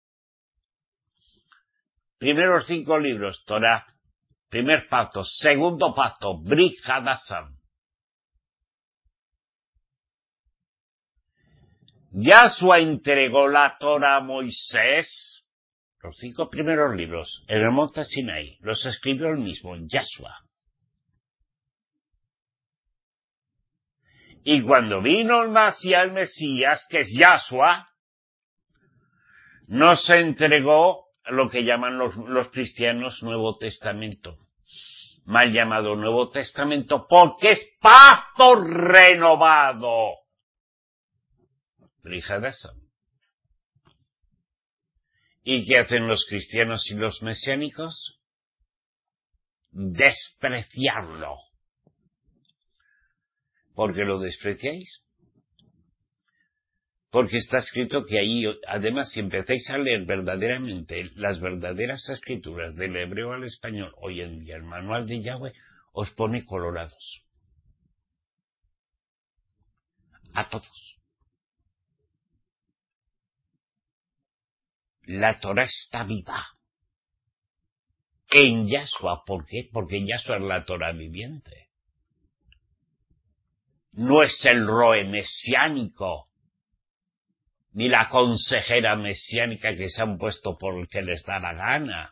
Primeros 5 libros, Torah, primer pacto, segundo pacto, Brit Hadashah. Yahshua entregó la Torah a Moisés, los 5 primeros libros, en el monte Sinaí, los escribió él mismo, Yahshua. Y cuando vino el Mesías, que es Yahshua, nos entregó lo que llaman los cristianos Nuevo Testamento, mal llamado Nuevo Testamento, porque es pacto renovado. Hija de eso. ¿Y qué hacen los cristianos y los mesiánicos? Despreciarlo. ¿Por qué lo despreciáis? Porque está escrito que ahí, además, si empezáis a leer verdaderamente las verdaderas escrituras del hebreo al español, hoy en día el manual de Yahweh os pone colorados. A todos. La Torah está viva. En Yahshua. ¿Por qué? Porque Yahshua es la Torah viviente. No es el roe mesiánico, ni la consejera mesiánica que se han puesto por el que les da la gana.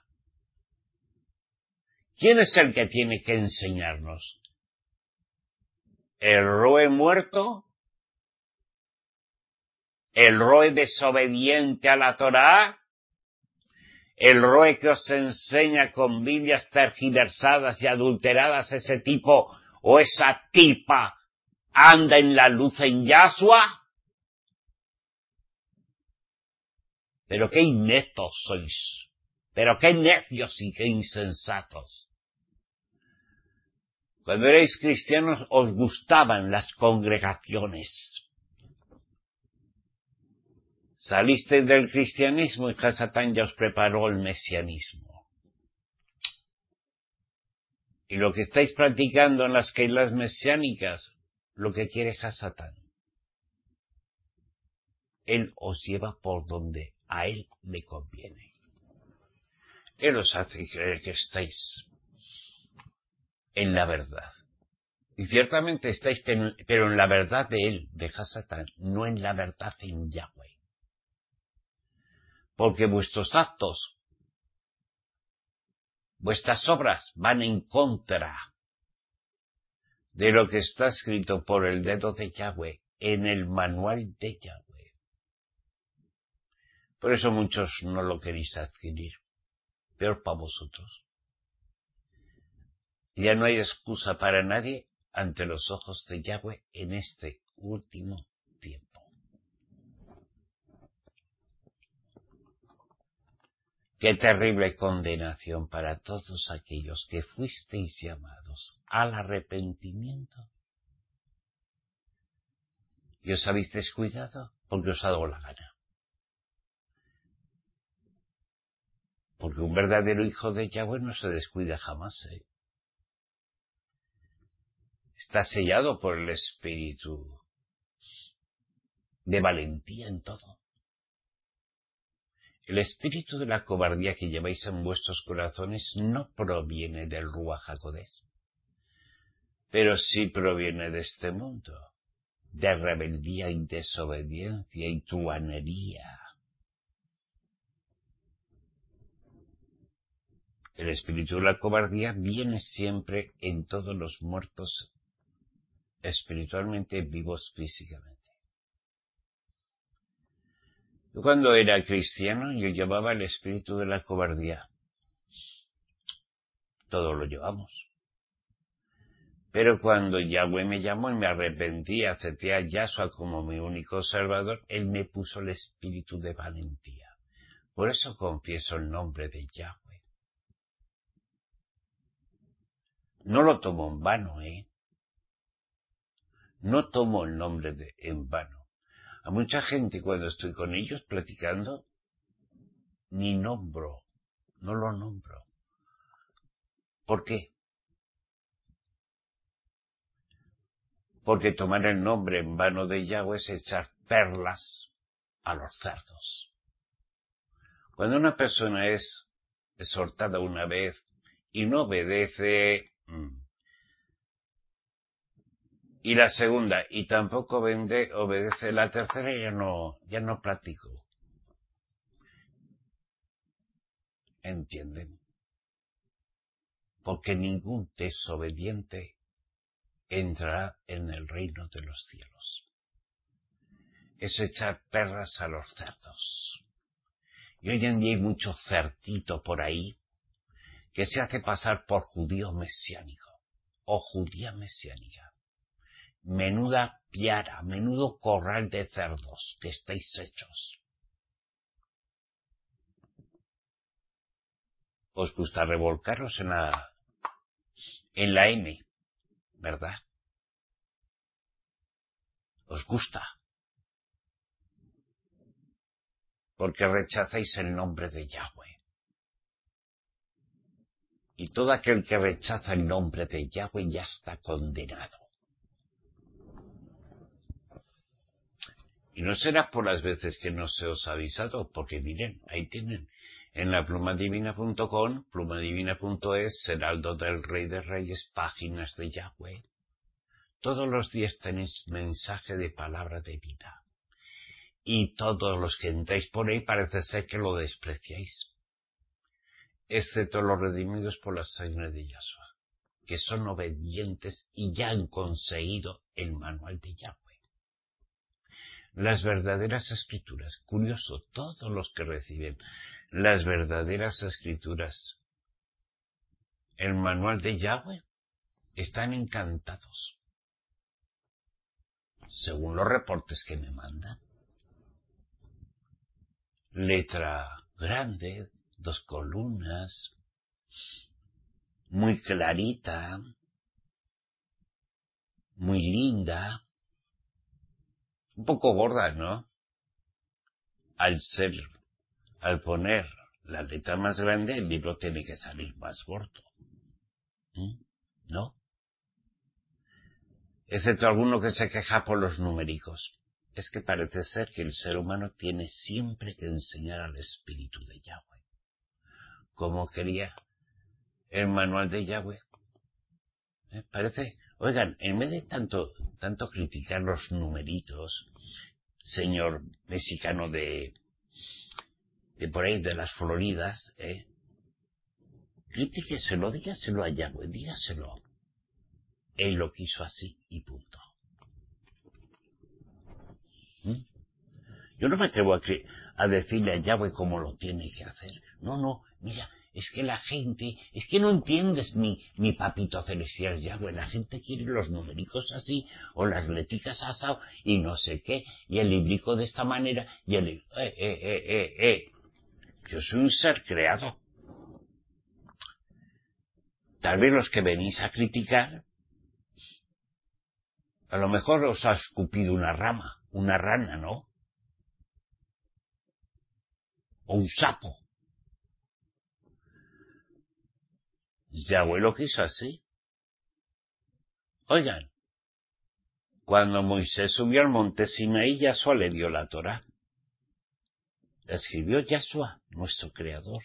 ¿Quién es el que tiene que enseñarnos? ¿El roe muerto? ¿El roe desobediente a la Torah? ¿El roe que os enseña con Biblias tergiversadas y adulteradas ese tipo o esa tipa anda en la luz en Yahshua? Pero qué ineptos sois, pero qué necios y qué insensatos. Cuando erais cristianos os gustaban las congregaciones. Salisteis del cristianismo y Hasatán ya os preparó el mesianismo. Y lo que estáis practicando en las keilas mesiánicas, lo que quiere Hasatán. Él os lleva por donde a él le conviene. Él os hace creer que estáis en la verdad. Y ciertamente estáis, pero en la verdad de él, de Hasatán, no en la verdad en Yahweh. Porque vuestros actos, vuestras obras van en contra de lo que está escrito por el dedo de Yahweh en el manual de Yahweh. Por eso muchos no lo queréis adquirir. Peor para vosotros. Ya no hay excusa para nadie ante los ojos de Yahweh en este último tiempo. Qué terrible condenación para todos aquellos que fuisteis llamados al arrepentimiento y os habéis descuidado porque os ha dado la gana. Porque un verdadero hijo de Yahweh no se descuida jamás, Está sellado por el espíritu de valentía en todo. El espíritu de la cobardía que lleváis en vuestros corazones no proviene del Ruach HaKodesh, pero sí proviene de este mundo, de rebeldía y desobediencia y truhanería. El espíritu de la cobardía viene siempre en todos los muertos espiritualmente, vivos físicamente. Yo cuando era cristiano, yo llevaba el espíritu de la cobardía. Todos lo llevamos. Pero cuando Yahweh me llamó y me arrepentí, acepté a Yahshua como mi único salvador, Él me puso el espíritu de valentía. Por eso confieso el nombre de Yahweh. No lo tomo en vano, No tomo el nombre en vano. A mucha gente cuando estoy con ellos platicando, ni nombro, no lo nombro. ¿Por qué? Porque tomar el nombre en vano de Yahweh es echar perlas a los cerdos. Cuando una persona es exhortada una vez y no obedece Y la segunda, y tampoco obedece. La tercera ya no practico. ¿Entienden? Porque ningún desobediente entrará en el reino de los cielos. Es echar perras a los cerdos. Y hoy en día hay mucho cerdito por ahí que se hace pasar por judío mesiánico o judía mesiánica. Menuda piara, menudo corral de cerdos que estáis hechos. Os gusta revolcaros en la M, ¿verdad? Os gusta. Porque rechazáis el nombre de Yahweh. Y todo aquel que rechaza el nombre de Yahweh ya está condenado. Y no será por las veces que no se os ha avisado, porque miren, ahí tienen, en la plumadivina.com, plumadivina.es, Heraldo del Rey de Reyes, páginas de Yahweh. Todos los días tenéis mensaje de palabra de vida. Y todos los que entráis por ahí parece ser que lo despreciáis. Excepto los redimidos por la sangre de Yahshua, que son obedientes y ya han conseguido el manual de Yahweh. Las verdaderas escrituras, curioso, todos los que reciben las verdaderas escrituras, el manual de Yahweh, están encantados, según los reportes que me mandan. Letra grande, 2 columnas, muy clarita, muy linda, un poco gorda, ¿no? Al poner la letra más grande, el libro tiene que salir más gordo. ¿No? Excepto alguno que se queja por los numéricos. Es que parece ser que el ser humano tiene siempre que enseñar al espíritu de Yahweh. Como quería el manual de Yahweh. Parece, oigan, en vez de tanto criticar los numeritos, señor mexicano de por ahí de las Floridas, critíqueselo, dígaselo a Yahweh, dígaselo. Él lo quiso así y punto. Yo no me atrevo a decirle a Yahweh cómo lo tiene que hacer. No, mira, es que la gente, es que no entiendes mi papito celestial Yahweh. La gente quiere los numéricos así, o las leticas asado, y no sé qué, y el librico de esta manera, y el... Yo soy un ser creado. Tal vez los que venís a criticar, a lo mejor os ha escupido una rana, ¿no? O un sapo. Yahweh lo quiso así. Oigan, cuando Moisés subió al monte Sinaí, Yahshua le dio la Torá. La escribió Yahshua, nuestro creador.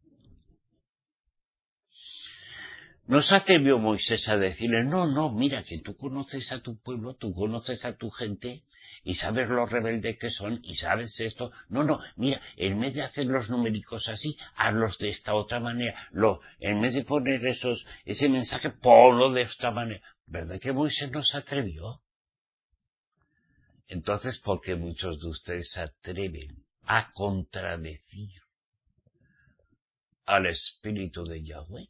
No se atrevió Moisés a decirle, no, mira, que tú conoces a tu pueblo, tú conoces a tu gente, y sabes lo rebelde que son, y sabes esto. No, mira, en vez de hacer los numéricos así, hazlos de esta otra manera. En vez de poner ese mensaje, ponlo de esta manera. ¿Verdad que Moisés no se atrevió? Entonces, ¿por qué muchos de ustedes se atreven a contradecir al Espíritu de Yahweh?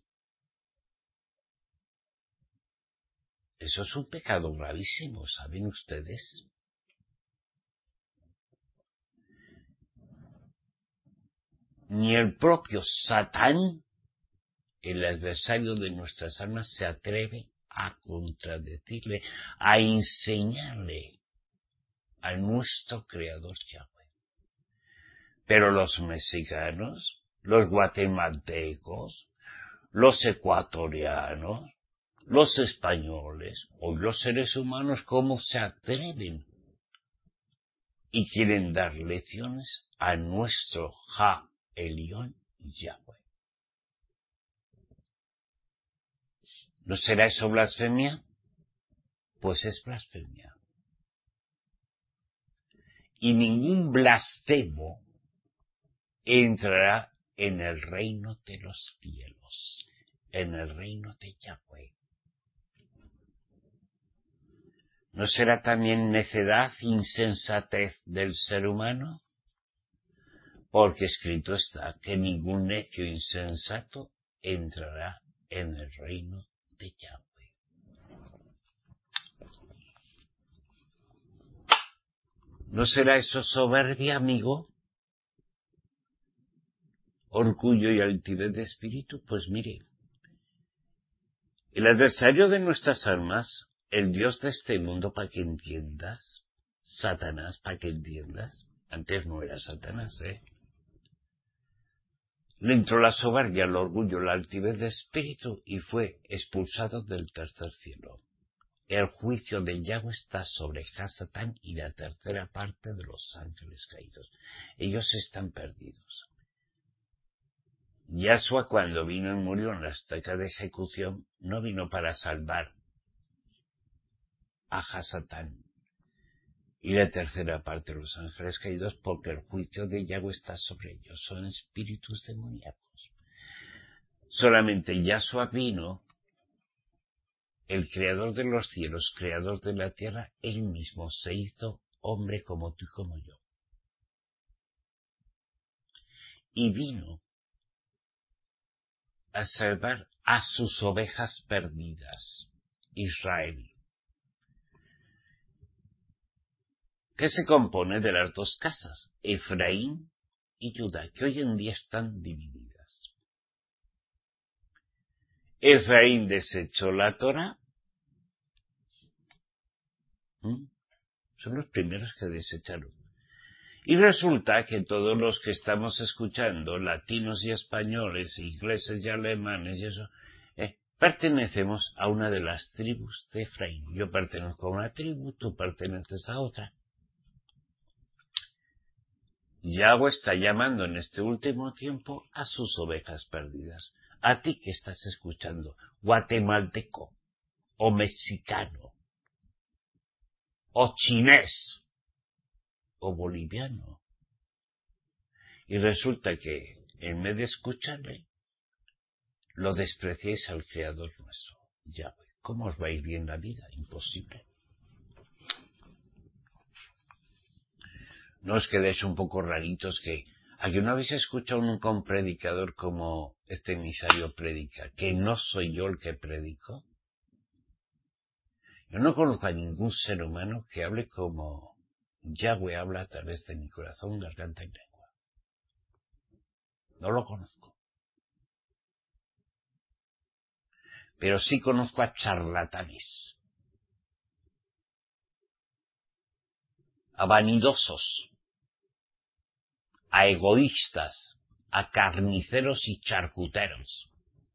Eso es un pecado gravísimo, ¿saben ustedes? Ni el propio Satán, el adversario de nuestras almas, se atreve a contradecirle, a enseñarle a nuestro Creador Yahweh. Pero los mexicanos, los guatemaltecos, los ecuatorianos, los españoles o los seres humanos, ¿cómo se atreven? Y quieren dar lecciones a nuestro Ja Elión Yahweh. ¿No será eso blasfemia? pues es blasfemia. Y ningún blasfemo entrará en el reino de los cielos, en el reino de Yahweh. ¿No será también necedad, insensatez del ser humano? Porque escrito está que ningún necio insensato entrará en el reino de Yahweh. ¿No será eso soberbia, amigo? ¿Orgullo y altivez de espíritu? Pues mire, el adversario de nuestras almas, el Dios de este mundo, para que entiendas, Satanás, para que entiendas, antes no era Satanás, le entró la soberbia, el orgullo, la altivez de espíritu y fue expulsado del tercer cielo. El juicio de Yahweh está sobre Hasatán y la tercera parte de los ángeles caídos. Ellos están perdidos. Yahshua, cuando vino y murió en la estaca de ejecución, no vino para salvar a Hasatán y la tercera parte de los ángeles caídos, porque el juicio de Yahweh está sobre ellos. Son espíritus demoníacos. Solamente Yahshua vino, el creador de los cielos, creador de la tierra, él mismo se hizo hombre como tú y como yo. Y vino a salvar a sus ovejas perdidas, Israel, que se compone de las dos casas, Efraín y Judá, que hoy en día están divididas. Efraín desechó la Torá, son los primeros que desecharon. Y resulta que todos los que estamos escuchando, latinos y españoles, ingleses y alemanes y eso, pertenecemos a una de las tribus de Efraín. Yo pertenezco a una tribu, tú perteneces a otra. Yahweh está llamando en este último tiempo a sus ovejas perdidas. A ti que estás escuchando, guatemalteco, o mexicano, o chinés, o boliviano. Y resulta que, en vez de escucharle, lo despreciáis al Creador nuestro, Yahweh. ¿Cómo os va a ir bien la vida? Imposible. No os quedéis un poco raritos que... ¿Alguna vez he escuchado nunca un predicador como este emisario predica? ¿Que no soy yo el que predico? Yo no conozco a ningún ser humano que hable como Yahweh habla a través de mi corazón, garganta y lengua. No lo conozco. Pero sí conozco a charlatanes, a vanidosos, a egoístas, a carniceros y charcuteros,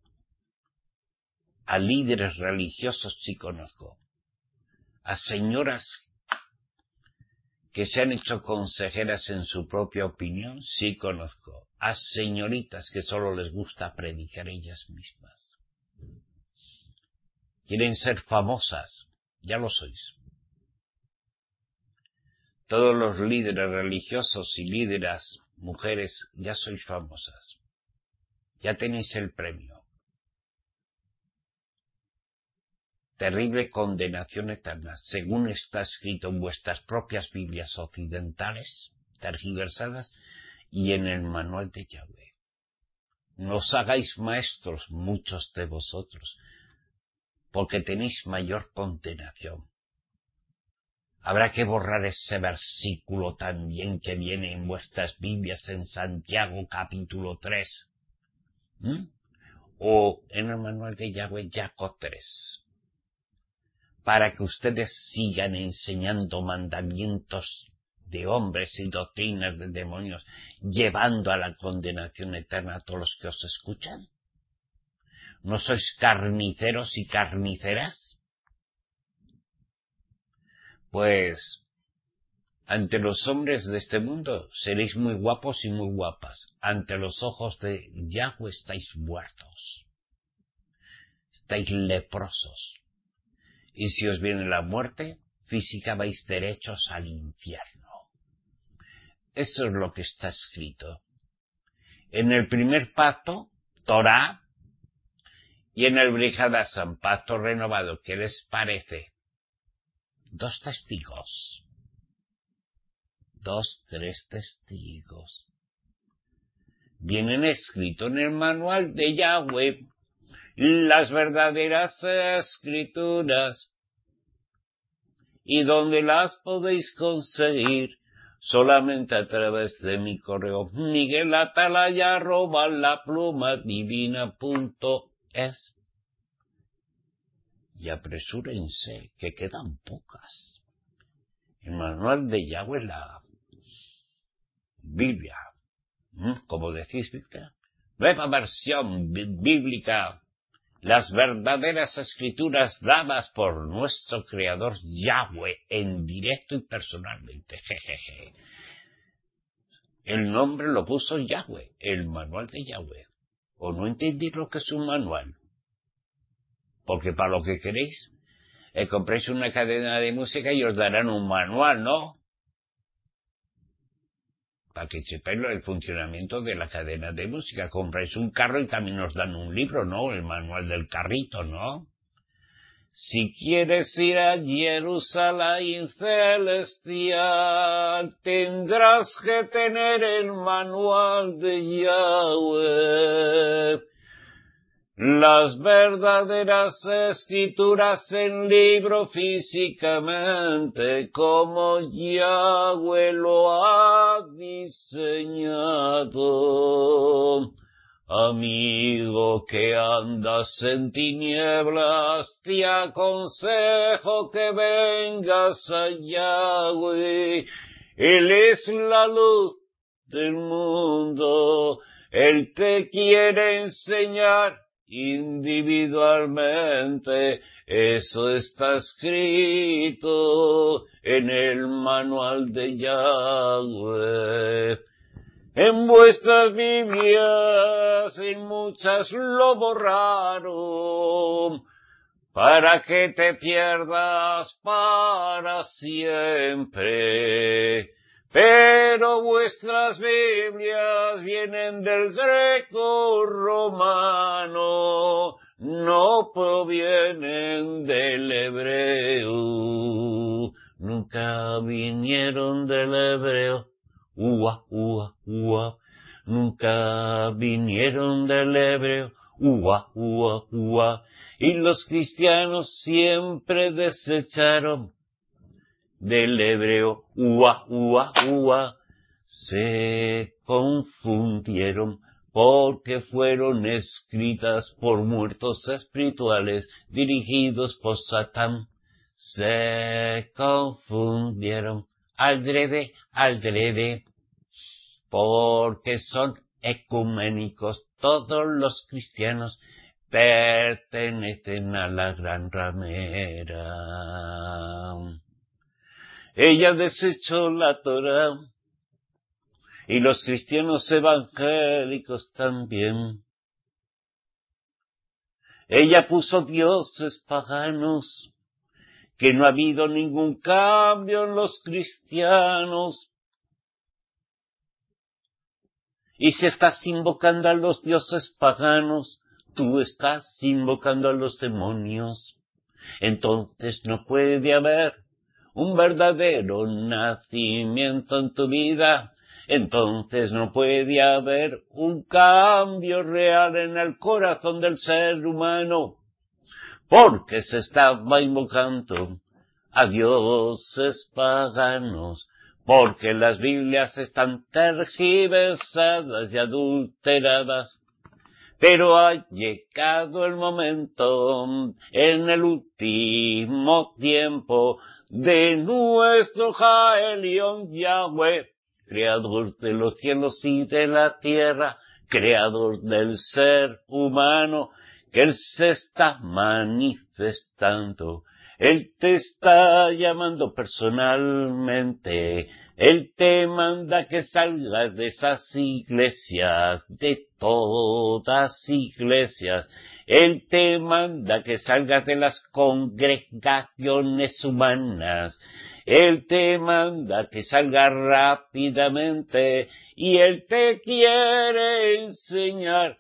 a líderes religiosos sí conozco, a señoras que se han hecho consejeras en su propia opinión, sí conozco, a señoritas que solo les gusta predicar ellas mismas. Quieren ser famosas, ya lo sois. Todos los líderes religiosos y líderes mujeres ya sois famosas. Ya tenéis el premio. Terrible condenación eterna, según está escrito en vuestras propias Biblias occidentales, tergiversadas, y en el manual de Yahweh. No os hagáis maestros muchos de vosotros, porque tenéis mayor condenación. Habrá que borrar ese versículo también que viene en vuestras Biblias en Santiago capítulo 3. O en el manual de Yahweh, Jacob 3. Para que ustedes sigan enseñando mandamientos de hombres y doctrinas de demonios, llevando a la condenación eterna a todos los que os escuchan. ¿No sois carniceros y carniceras? Pues, ante los hombres de este mundo seréis muy guapos y muy guapas. Ante los ojos de Yahweh estáis muertos. Estáis leprosos. Y si os viene la muerte física, vais derechos al infierno. Eso es lo que está escrito. En el primer pacto, Torá, y en el Brit Hadashah, pacto renovado, ¿qué les parece? 2 testigos. 2, 3 testigos. Vienen escritos en el manual de Yahweh las verdaderas escrituras. ¿Y dónde las podéis conseguir? Solamente a través de mi correo miguelatalaya@laplumadivina.es. Y apresúrense, que quedan pocas. El manual de Yahweh, la Biblia, como decís, Biblia, nueva versión bíblica, las verdaderas escrituras dadas por nuestro Creador Yahweh en directo y personalmente. Jejeje. El nombre lo puso Yahweh, el manual de Yahweh. ¿O no entendéis lo que es un manual? Porque para lo que queréis, compréis una cadena de música y os darán un manual, ¿no? Para que sepáis el funcionamiento de la cadena de música. Compráis un carro y también os dan un libro, ¿no? El manual del carrito, ¿no? Si quieres ir a Jerusalén celestial, tendrás que tener el manual de Yahweh. Las verdaderas escrituras en libro físicamente, como Yahweh lo ha diseñado. Amigo que andas en tinieblas, te aconsejo que vengas a Yahweh. Él es la luz del mundo, Él te quiere enseñar individualmente. Eso está escrito en el manual de Yahweh. En vuestras Biblias, en muchas lo borraron, para que te pierdas para siempre. Pero vuestras Biblias vienen del greco romano, no provienen del hebreo. Nunca vinieron del hebreo. Nunca vinieron del hebreo. Y los cristianos siempre desecharon del hebreo. Se confundieron porque fueron escritas por muertos espirituales dirigidos por Satán. Se confundieron adrede, porque son ecuménicos. Todos los cristianos pertenecen a la gran ramera. Ella desechó la Torá, y los cristianos evangélicos también. Ella puso dioses paganos, que no ha habido ningún cambio en los cristianos. Y si estás invocando a los dioses paganos, tú estás invocando a los demonios. Entonces no puede haber un verdadero nacimiento en tu vida. Entonces no puede haber un cambio real en el corazón del ser humano, porque se estaba invocando a dioses paganos, porque las Biblias están tergiversadas y adulteradas. Pero ha llegado el momento, en el último tiempo, de nuestro Jaelión Yahweh, creador de los cielos y de la tierra, creador del ser humano, que Él se está manifestando. Él te está llamando personalmente. Él te manda que salgas de esas iglesias, de todas iglesias. Él te manda que salgas de las congregaciones humanas. Él te manda que salgas rápidamente y Él te quiere enseñar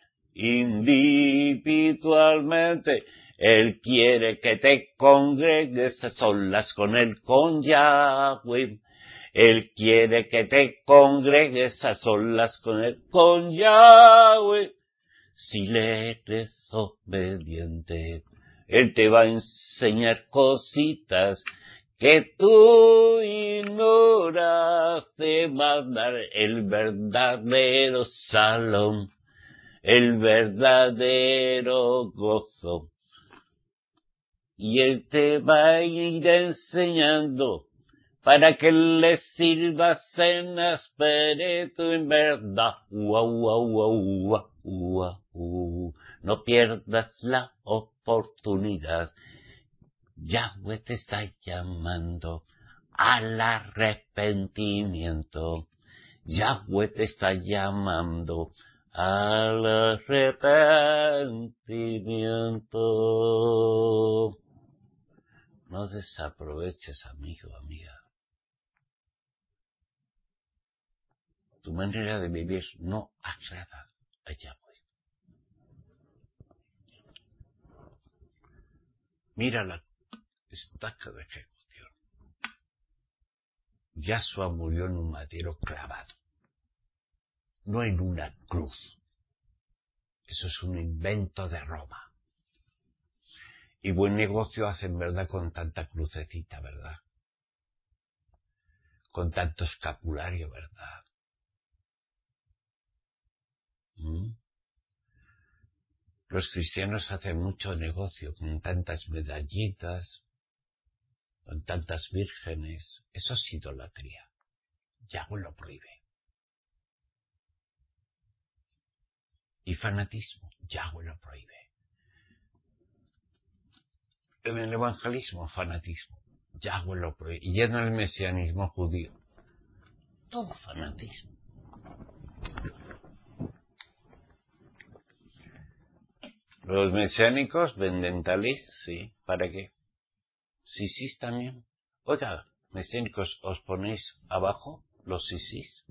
individualmente. Él quiere que te congregues a solas con Él, con Yahweh. Él quiere que te congregues a solas con Él, con Yahweh. Si le eres obediente, Él te va a enseñar cositas que tú ignoras. Te va a dar el verdadero salón, el verdadero gozo. Y Él te va a ir enseñando para que le sirvas en espíritu en verdad. No pierdas la oportunidad. Yahweh te está llamando al arrepentimiento. Yahweh te está llamando al arrepentimiento. No desaproveches, amigo, amiga. Tu manera de vivir no agrada a Yahweh. Mira la estaca de ejecución. Yahshua murió en un madero clavado, no en una cruz. Eso es un invento de Roma. Y buen negocio hacen, ¿verdad?, con tanta crucecita, ¿verdad? Con tanto escapulario, ¿verdad? Los cristianos hacen mucho negocio con tantas medallitas, con tantas vírgenes. Eso es idolatría. Yahweh lo prohíbe. Y fanatismo, Yahweh lo prohíbe. En el evangelismo, fanatismo, Yahweh lo prohíbe. Y en el mesianismo judío, todo fanatismo. Los mesiánicos venden talis, sí. ¿Para qué? Sisís también. Oiga, mesiánicos, ¿os ponéis abajo los sisís?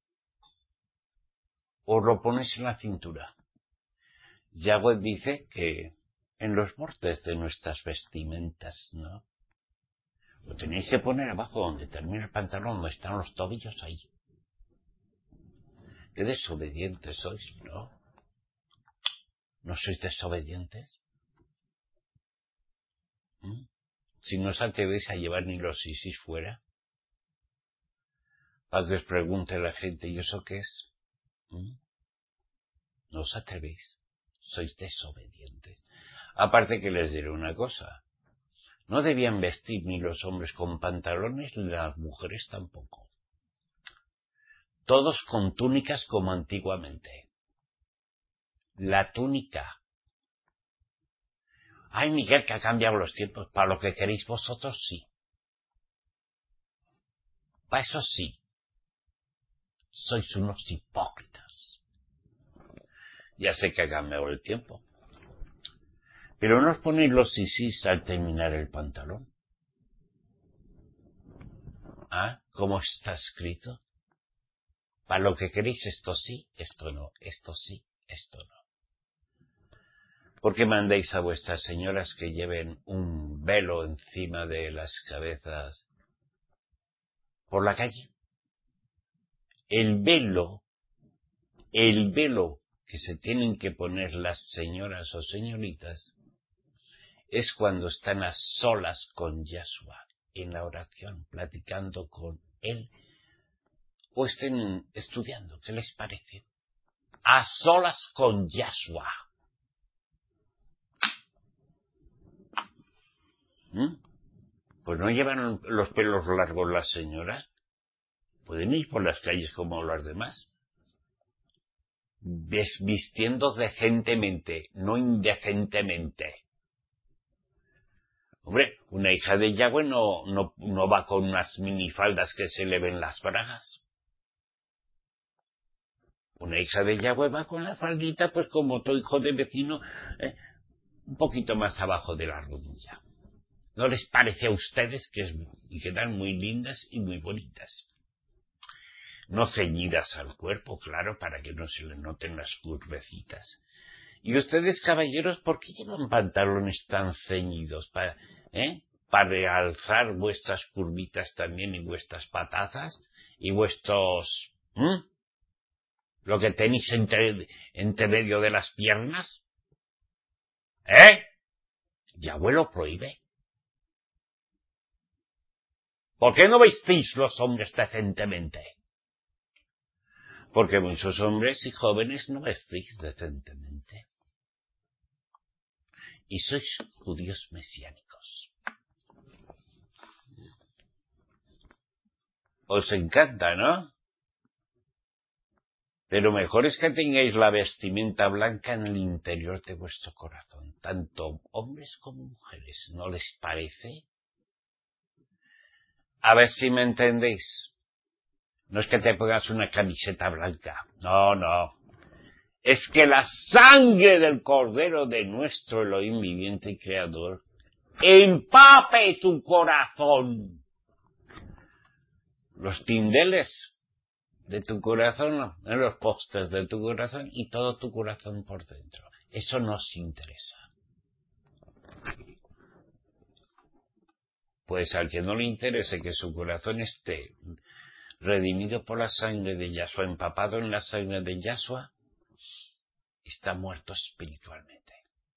¿O lo ponéis en la cintura? Yahweh dice que en los bordes de nuestras vestimentas, ¿no? Lo tenéis que poner abajo donde termina el pantalón, donde están los tobillos, ahí. Qué desobedientes sois, ¿no? ¿No sois desobedientes? Si no os atrevéis a llevar ni los sisís fuera, para que os pregunte la gente, ¿y eso qué es? No os atrevéis, sois desobedientes. Aparte que les diré una cosa, no debían vestir ni los hombres con pantalones ni las mujeres tampoco. Todos con túnicas como antiguamente. La túnica. Ay, Miguel, que ha cambiado los tiempos. Para lo que queréis vosotros, sí. Para eso sí. Sois unos hipócritas. Ya sé que ha cambiado el tiempo. Pero no os ponéis los sisís al terminar el pantalón. ¿Ah? ¿Cómo está escrito? Para lo que queréis, esto sí, esto no. Esto sí, esto no. ¿Por qué mandéis a vuestras señoras que lleven un velo encima de las cabezas por la calle? El velo que se tienen que poner las señoras o señoritas es cuando están a solas con Yahshua en la oración, platicando con él, o estén estudiando. ¿Qué les parece? A solas con Yahshua. Pues no llevan los pelos largos las señoras. Pueden ir por las calles como las demás. Vistiendo decentemente, no indecentemente. Hombre, una hija de Yahweh no va con unas minifaldas que se le ven las bragas. Una hija de Yahweh va con la faldita, pues como tu hijo de vecino, un poquito más abajo de la rodilla. ¿No les parece a ustedes y quedan muy lindas y muy bonitas? No ceñidas al cuerpo, claro, para que no se le noten las curvecitas. Y ustedes, caballeros, ¿por qué llevan pantalones tan ceñidos? ¿Para realzar vuestras curvitas también y vuestras patazas? Y vuestros... lo que tenéis entre medio de las piernas. Yahweh lo prohíbe. ¿Por qué no vestéis los hombres decentemente? Porque muchos hombres y jóvenes no vestéis decentemente. Y sois judíos mesiánicos. Os encanta, ¿no? Pero mejor es que tengáis la vestimenta blanca en el interior de vuestro corazón, tanto hombres como mujeres, ¿no les parece? A ver si me entendéis. No es que te pongas una camiseta blanca, no. Es que la sangre del Cordero de nuestro Elohim viviente y Creador empape tu corazón. Los tindeles de tu corazón, en los postes de tu corazón y todo tu corazón por dentro. Eso nos interesa. Pues al que no le interese que su corazón esté redimido por la sangre de Yahshua, empapado en la sangre de Yahshua, está muerto espiritualmente.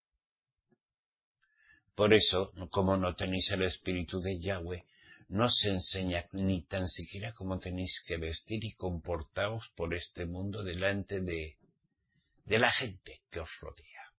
Por eso, como no tenéis el espíritu de Yahweh, no se enseña ni tan siquiera cómo tenéis que vestir y comportaros por este mundo delante de la gente que os rodea.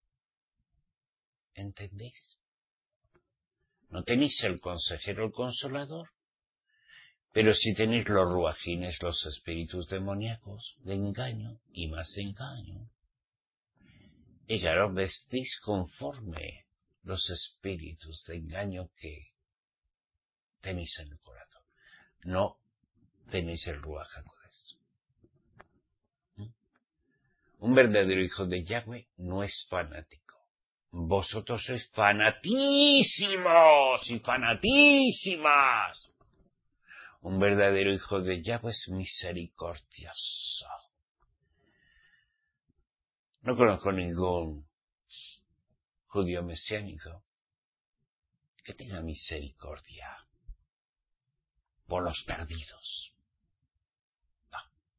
¿Entendéis? No tenéis el consejero, el consolador, pero sí tenéis los ruajines, los espíritus demoníacos, de engaño y más engaño. Y claro, vestís conforme los espíritus de engaño que tenéis en el corazón. No tenéis el Ruach HaKodesh. Un verdadero hijo de Yahweh no es fanático. Vosotros sois fanatísimos y fanatísimas. Un verdadero hijo de Yahweh es misericordioso. No conozco ningún judío mesiánico que tenga misericordia por los perdidos. No.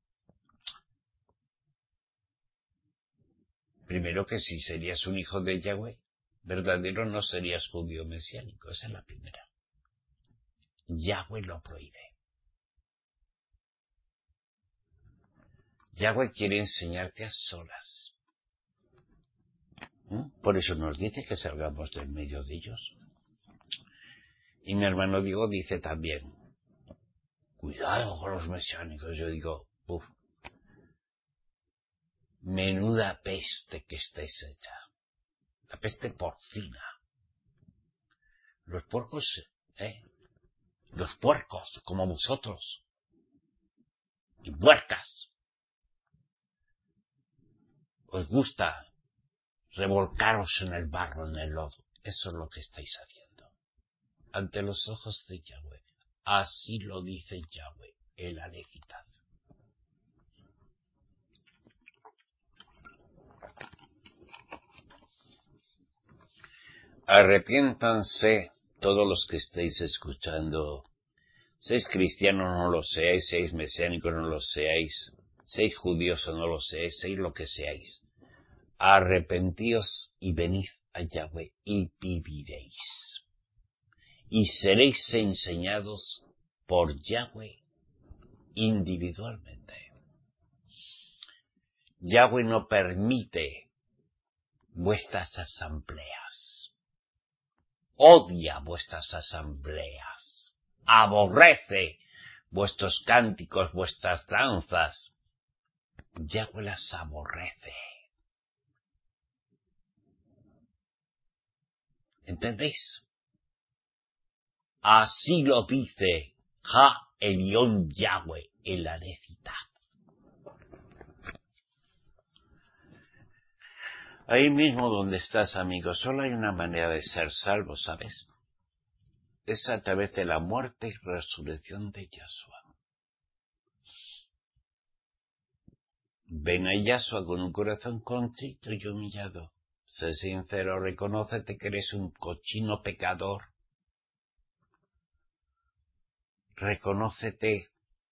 Primero que si serías un hijo de Yahweh verdadero no serías judío mesiánico, esa es la primera. Yahweh lo prohíbe. Yahweh quiere enseñarte a solas. Por eso nos dice que salgamos del medio de ellos. Y mi hermano Diego dice también, cuidado con los mesiánicos. Yo digo, menuda peste que estáis hecha. La peste porcina. Los puercos, los puercos como vosotros. Y puercas. Os gusta revolcaros en el barro, en el lodo. Eso es lo que estáis haciendo. Ante los ojos de Yahweh. Así lo dice Yahweh, el Alejitad. Arrepiéntanse todos los que estéis escuchando. Seáis cristianos o no lo seáis, seáis mesiánicos o no lo seáis, seáis judíos o no lo seáis, seáis lo que seáis. Arrepentíos y venid a Yahweh y viviréis. Y seréis enseñados por Yahweh individualmente. Yahweh no permite vuestras asambleas. Odia vuestras asambleas. Aborrece vuestros cánticos, vuestras danzas. Yahweh las aborrece. ¿Entendéis? Así lo dice Ha Elión Yahweh, el Alejitad. Ahí mismo donde estás, amigo, solo hay una manera de ser salvo, ¿sabes? Es a través de la muerte y resurrección de Yahshua. Ven a Yahshua con un corazón contrito y humillado. Sé sincero, reconócete que eres un cochino pecador. Reconócete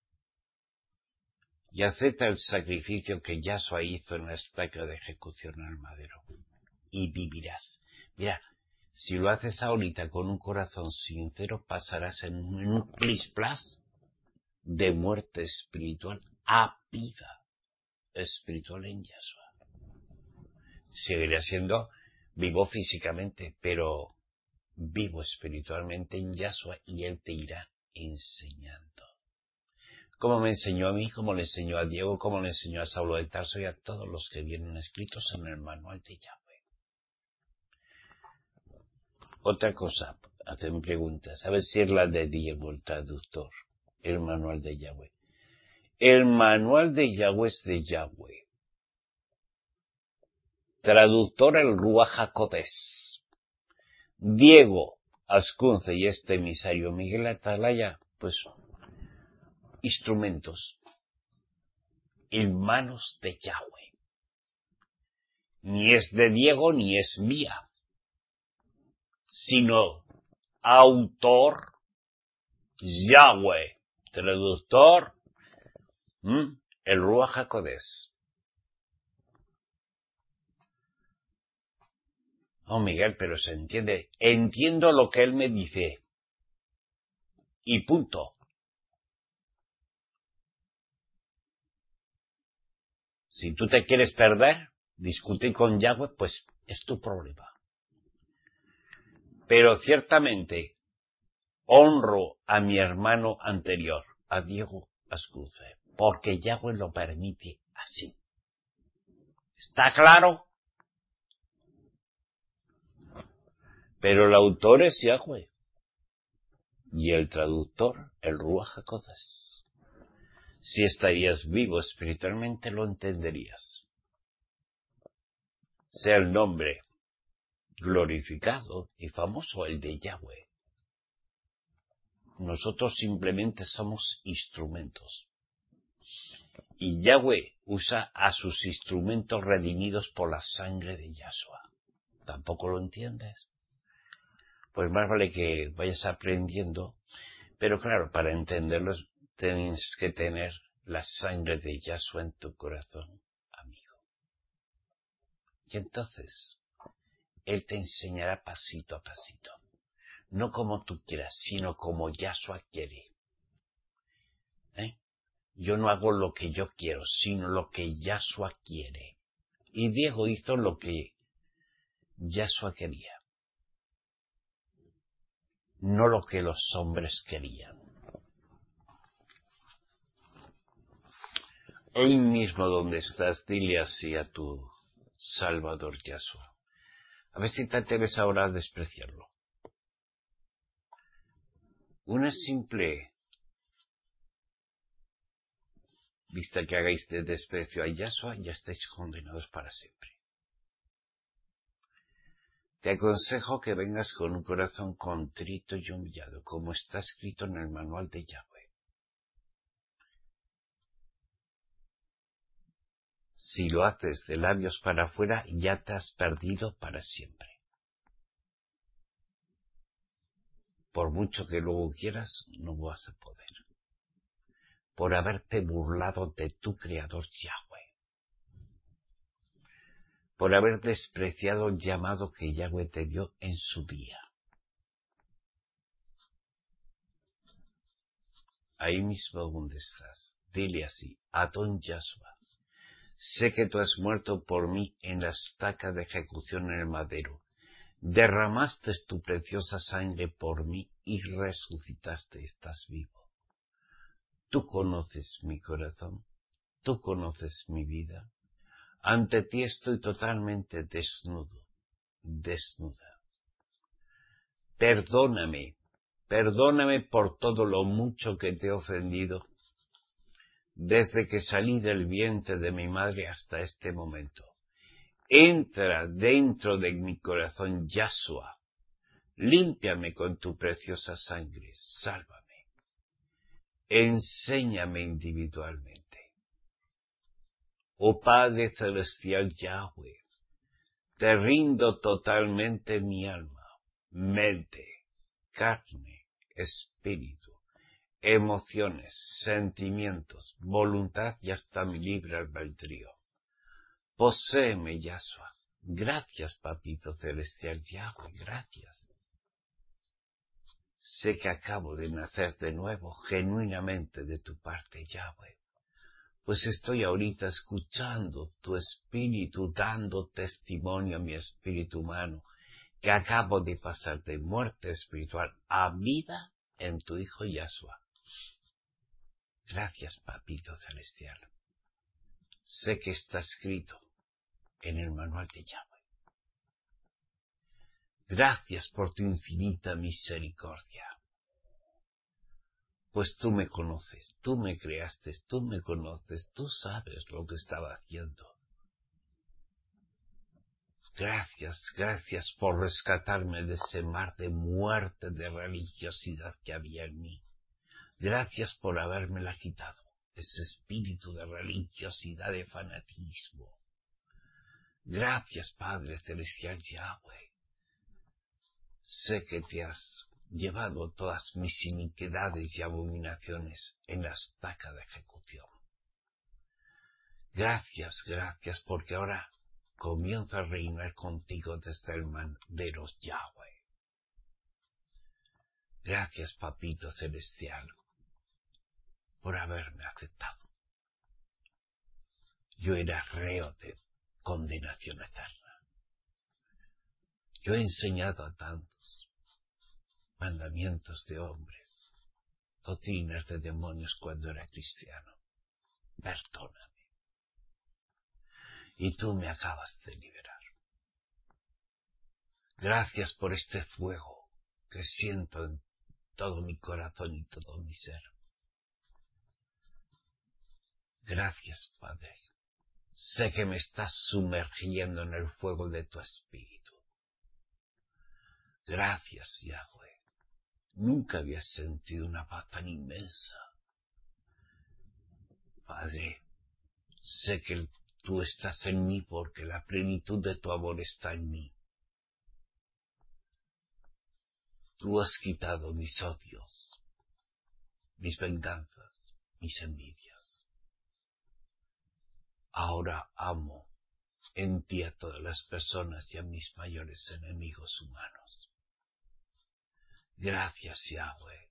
y acepta el sacrificio que Yahshua hizo en la estaca de ejecución al madero. Y vivirás. Mira, si lo haces ahorita con un corazón sincero, pasarás en un plis-plas de muerte espiritual a vida espiritual en Yahshua. Seguirás siendo vivo físicamente, pero vivo espiritualmente en Yahshua, y Él te irá enseñando. Como me enseñó a mí, como le enseñó a Diego, como le enseñó a Saulo de Tarso y a todos los que vienen escritos en el manual de Yahweh. Otra cosa, hacen preguntas. A ver si es la de Diego, el traductor. El manual de Yahweh. El manual de Yahweh es de Yahweh. Traductor el Ruach HaKodesh. Diego Ascunce y este emisario Miguel Atalaya, pues instrumentos en manos de Yahweh. Ni es de Diego ni es mía, sino autor Yahweh, traductor el Ruach HaKodesh. Oh, Miguel, pero se entiende. Entiendo lo que él me dice. Y punto. Si tú te quieres perder, discutir con Yahweh, pues es tu problema. Pero ciertamente honro a mi hermano anterior, a Diego Ascunce, porque Yahweh lo permite así. ¿Está claro? Pero el autor es Yahweh. Y el traductor, el Ruach HaKodesh. Si estarías vivo espiritualmente, lo entenderías. Sea el nombre glorificado y famoso el de Yahweh. Nosotros simplemente somos instrumentos. Y Yahweh usa a sus instrumentos redimidos por la sangre de Yahshua. ¿Tampoco lo entiendes? Pues más vale que vayas aprendiendo, pero claro, para entenderlo tienes que tener la sangre de Yahshua en tu corazón, amigo. Y entonces, Él te enseñará pasito a pasito. No como tú quieras, sino como Yahshua quiere. Yo no hago lo que yo quiero, sino lo que Yahshua quiere. Y Diego hizo lo que Yahshua quería, no lo que los hombres querían. Hoy mismo donde estás, dile así a tu Salvador Yahshua. A ver si te atreves ahora a despreciarlo. Una simple vista que hagáis de desprecio a Yahshua, ya estáis condenados para siempre. Te aconsejo que vengas con un corazón contrito y humillado, como está escrito en el manual de Yahweh. Si lo haces de labios para afuera, ya te has perdido para siempre. Por mucho que luego quieras, no vas a poder. Por haberte burlado de tu Creador Yahweh. Por haber despreciado el llamado que Yahweh te dio en su día. Ahí mismo donde estás, dile así, Adón Yahshua, sé que tú has muerto por mí en la estaca de ejecución en el madero. Derramaste tu preciosa sangre por mí y resucitaste, estás vivo. Tú conoces mi corazón, tú conoces mi vida. Ante ti estoy totalmente desnudo, desnuda. Perdóname por todo lo mucho que te he ofendido, desde que salí del vientre de mi madre hasta este momento. Entra dentro de mi corazón, Yahshua. Límpiame con tu preciosa sangre. Sálvame. Enséñame individualmente. Oh Padre Celestial Yahweh, te rindo totalmente mi alma, mente, carne, espíritu, emociones, sentimientos, voluntad y hasta mi libre albedrío. Poséeme, Yahshua. Gracias, Papito Celestial Yahweh, gracias. Sé que acabo de nacer de nuevo, genuinamente de tu parte, Yahweh. Pues estoy ahorita escuchando tu espíritu, dando testimonio a mi espíritu humano, que acabo de pasar de muerte espiritual a vida en tu Hijo Yahshua. Gracias, Papito Celestial. Sé que está escrito en el manual de Yahweh. Gracias por tu infinita misericordia. Pues tú me conoces, tú me creaste, tú me conoces, tú sabes lo que estaba haciendo. Gracias, gracias por rescatarme de ese mar de muerte, de religiosidad que había en mí. Gracias por habérmela quitado, ese espíritu de religiosidad, de fanatismo. Gracias, Padre Celestial Yahweh. Sé que te has llevado todas mis iniquidades y abominaciones en la estaca de ejecución. Gracias, gracias, porque ahora comienzo a reinar contigo desde el madero Yahweh. Gracias, Papito Celestial, por haberme aceptado. Yo era reo de condenación eterna. Yo he enseñado a tantos mandamientos de hombres, doctrinas de demonios cuando era cristiano. Perdóname. Y tú me acabas de liberar. Gracias por este fuego que siento en todo mi corazón y todo mi ser. Gracias, Padre. Sé que me estás sumergiendo en el fuego de tu espíritu. Gracias, Yahweh. Nunca había sentido una paz tan inmensa. Padre, sé que tú estás en mí porque la plenitud de tu amor está en mí. Tú has quitado mis odios, mis venganzas, mis envidias. Ahora amo en ti a todas las personas y a mis mayores enemigos humanos. Gracias, Yahweh.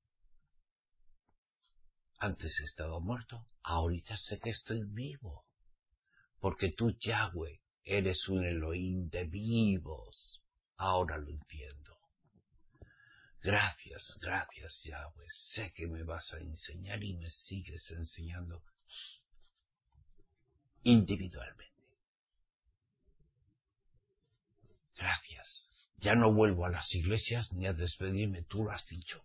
Antes estaba muerto, ahorita sé que estoy vivo. Porque tú, Yahweh, eres un Elohim de vivos. Ahora lo entiendo. Gracias, gracias, Yahweh. Sé que me vas a enseñar y me sigues enseñando individualmente. Gracias. Ya no vuelvo a las iglesias ni a despedirme, tú lo has dicho.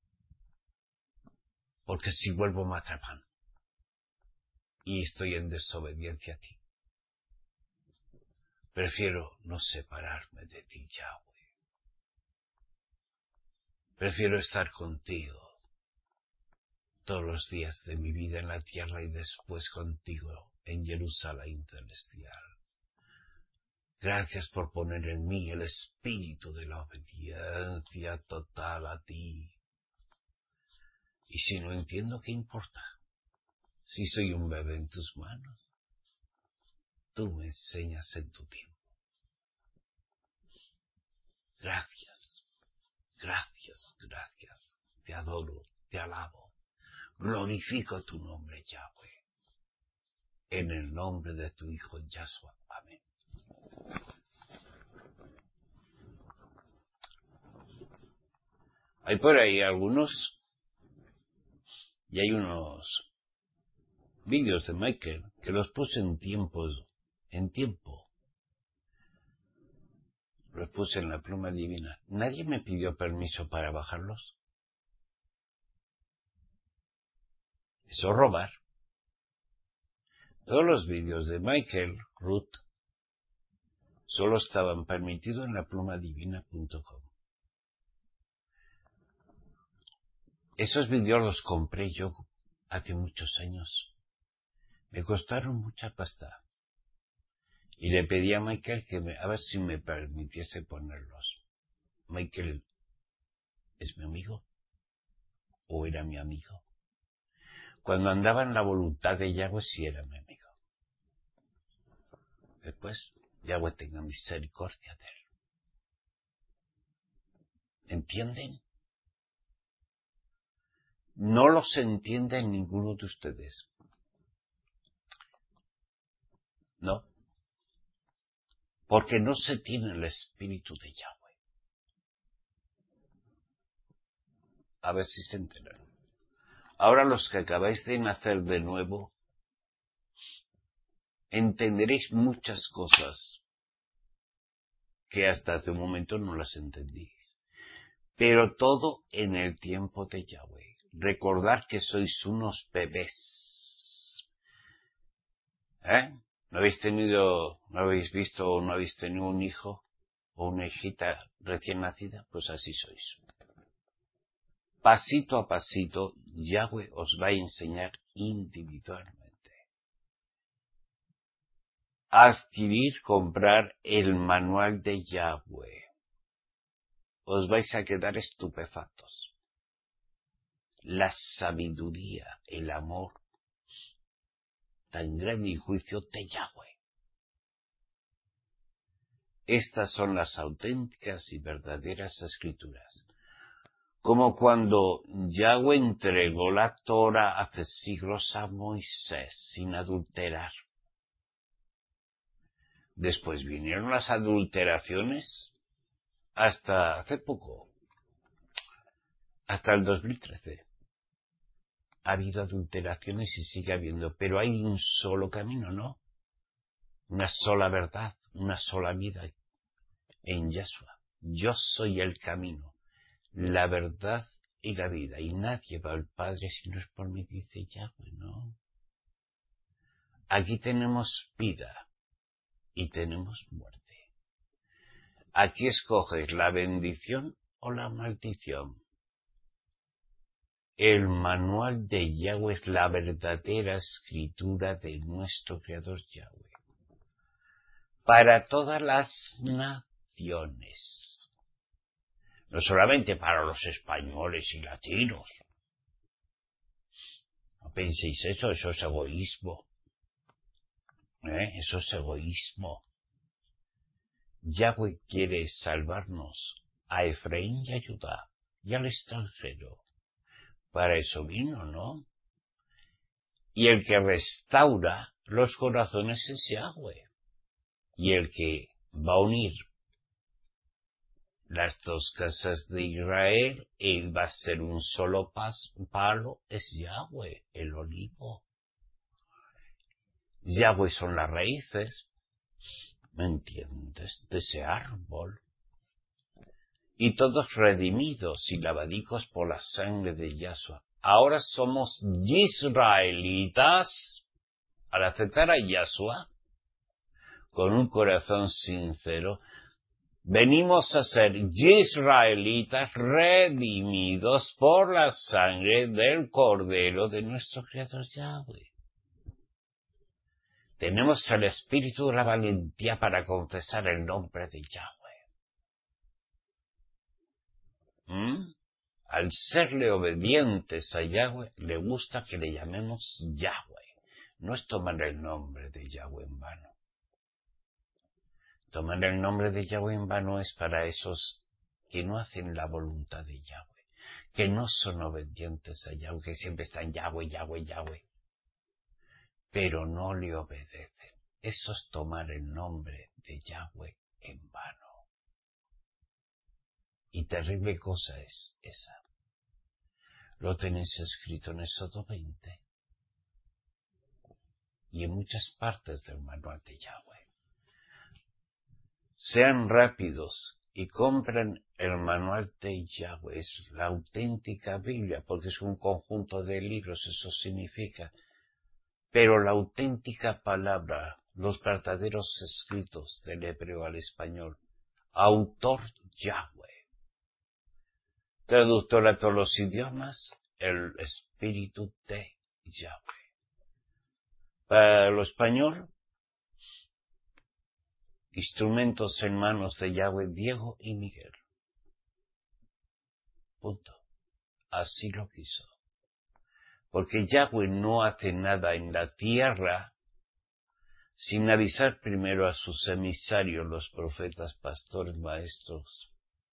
Porque si vuelvo me atrapan. Y estoy en desobediencia a ti. Prefiero no separarme de ti, Yahweh. Prefiero estar contigo todos los días de mi vida en la tierra y después contigo en Jerusalén celestial. Gracias por poner en mí el espíritu de la obediencia total a ti. Y si no entiendo, ¿qué importa? Si soy un bebé en tus manos, tú me enseñas en tu tiempo. Gracias, gracias, gracias. Te adoro, te alabo. Glorifico tu nombre, Yahweh. En el nombre de tu Hijo Yahshua. Amén. Hay por ahí algunos, y hay unos vídeos de Michael que los puse en tiempo. Los puse en la pluma divina. Nadie me pidió permiso para bajarlos. Eso es robar. Todos los vídeos de Michael, Ruth, solo estaban permitidos en laplumadivina.com. Esos vídeos los compré yo hace muchos años. Me costaron mucha pasta. Y le pedí a Michael a ver si me permitiese ponerlos. Michael es mi amigo, o era mi amigo. Cuando andaba en la voluntad de Yahweh, sí era mi amigo. Después, Yahweh tenga misericordia de él. ¿Entienden? No los entiende ninguno de ustedes. No. Porque no se tiene el espíritu de Yahweh. A ver si se enteran. Ahora los que acabáis de nacer de nuevo, entenderéis muchas cosas que hasta hace un momento no las entendís. Pero todo en el tiempo de Yahweh. Recordad que sois unos bebés. ¿No habéis visto o no habéis tenido un hijo o una hijita recién nacida? Pues así sois. Pasito a pasito, Yahweh os va a enseñar individualmente. Adquirir, comprar el manual de Yahweh. Os vais a quedar estupefactos. La sabiduría, el amor tan grande y juicio de Yahweh. Estas son las auténticas y verdaderas escrituras. Como cuando Yahweh entregó la Torah hace siglos a Moisés sin adulterar. Después vinieron las adulteraciones hasta hace poco, hasta el 2013. Ha habido adulteraciones y sigue habiendo, pero hay un solo camino, ¿no? Una sola verdad, una sola vida en Yahshua. Yo soy el camino, la verdad y la vida, y nadie va al Padre si no es por mí, dice Yahweh, ¿no? Aquí tenemos vida y tenemos muerte. Aquí escoges la bendición o la maldición. El manual de Yahweh es la verdadera escritura de nuestro Creador Yahweh. Para todas las naciones. No solamente para los españoles y latinos. No penséis eso es egoísmo. Eso es egoísmo. Yahweh quiere salvarnos a Efraín y a Judá y al extranjero. Para eso vino, ¿no? Y el que restaura los corazones es Yahweh. Y el que va a unir las dos casas de Israel, él va a ser un solo palo, es Yahweh, el olivo. Yahweh son las raíces, ¿me entiendes? De ese árbol. Y todos redimidos y lavadicos por la sangre de Yahshua. Ahora somos israelitas, al aceptar a Yahshua, con un corazón sincero, venimos a ser israelitas redimidos por la sangre del Cordero de nuestro Creador Yahweh. Tenemos el espíritu de la valentía para confesar el nombre de Yahweh. Al serle obedientes a Yahweh, le gusta que le llamemos Yahweh. No es tomar el nombre de Yahweh en vano. Tomar el nombre de Yahweh en vano es para esos que no hacen la voluntad de Yahweh, que no son obedientes a Yahweh, que siempre están Yahweh, Yahweh, Yahweh, pero no le obedecen. Eso es tomar el nombre de Yahweh en vano. Y terrible cosa es esa. Lo tenéis escrito en Éxodo 20 y en muchas partes del manual de Yahweh. Sean rápidos y compren el manual de Yahweh. Es la auténtica Biblia, porque es un conjunto de libros, eso significa. Pero la auténtica palabra, los verdaderos escritos del hebreo al español. Autor Yahweh. Traductor a todos los idiomas, el Espíritu de Yahweh. Para lo español, instrumentos en manos de Yahweh, Diego y Miguel. Punto. Así lo quiso. Porque Yahweh no hace nada en la tierra sin avisar primero a sus emisarios, los profetas, pastores, maestros.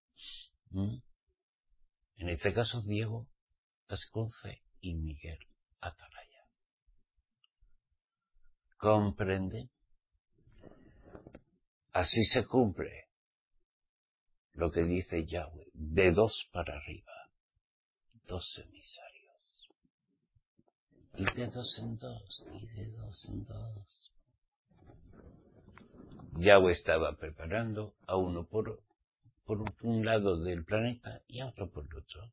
En este caso, Diego Ascunce y Miguel Atalaya. ¿Comprende? Así se cumple lo que dice Yahweh, de 2 para arriba, 2 emisarios. Y de 2 en 2, y de 2 en 2. Yahweh estaba preparando a uno por un lado del planeta y a otro por el otro.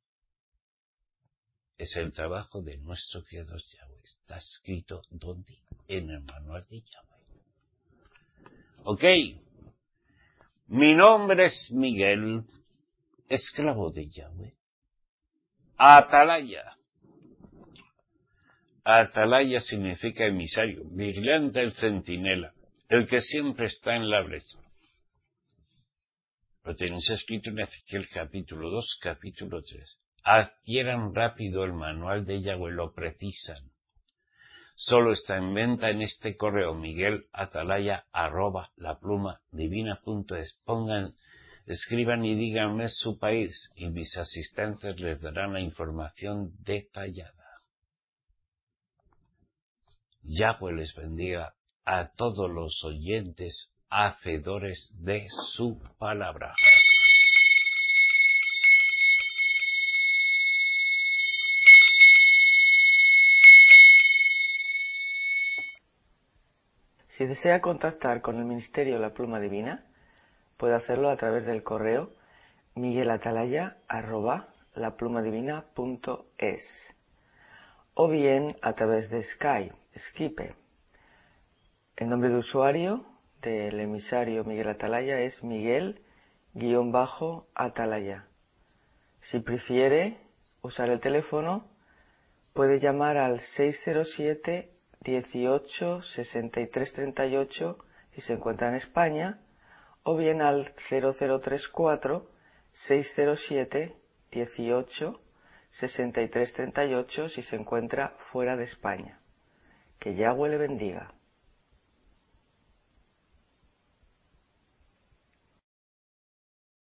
Es el trabajo de nuestro Creador Yahweh. Está escrito ¿dónde? En el manual de Yahweh. Ok. Mi nombre es Miguel, esclavo de Yahweh. Atalaya. Atalaya significa emisario, vigilante, el centinela, el que siempre está en la brecha. Lo tenéis escrito en Ezequiel capítulo 2, capítulo 3. Adquieran rápido el manual de Yahweh, lo precisan. Solo está en venta en este correo, miguelatalaya@laplumadivina.es. Escriban y díganme su país y mis asistentes les darán la información detallada. Yahweh les bendiga a todos los oyentes hacedores de su palabra. Si desea contactar con el Ministerio La Pluma Divina, puede hacerlo a través del correo miguelatalaya@laplumadivina.es o bien a través de Skype. El nombre de usuario del emisario Miguel Atalaya es Miguel-Atalaya. Si prefiere usar el teléfono, puede llamar al 607 18 63 38 si se encuentra en España, o bien al 0034 607 18 63 38 si se encuentra fuera de España. Que Yahweh le bendiga.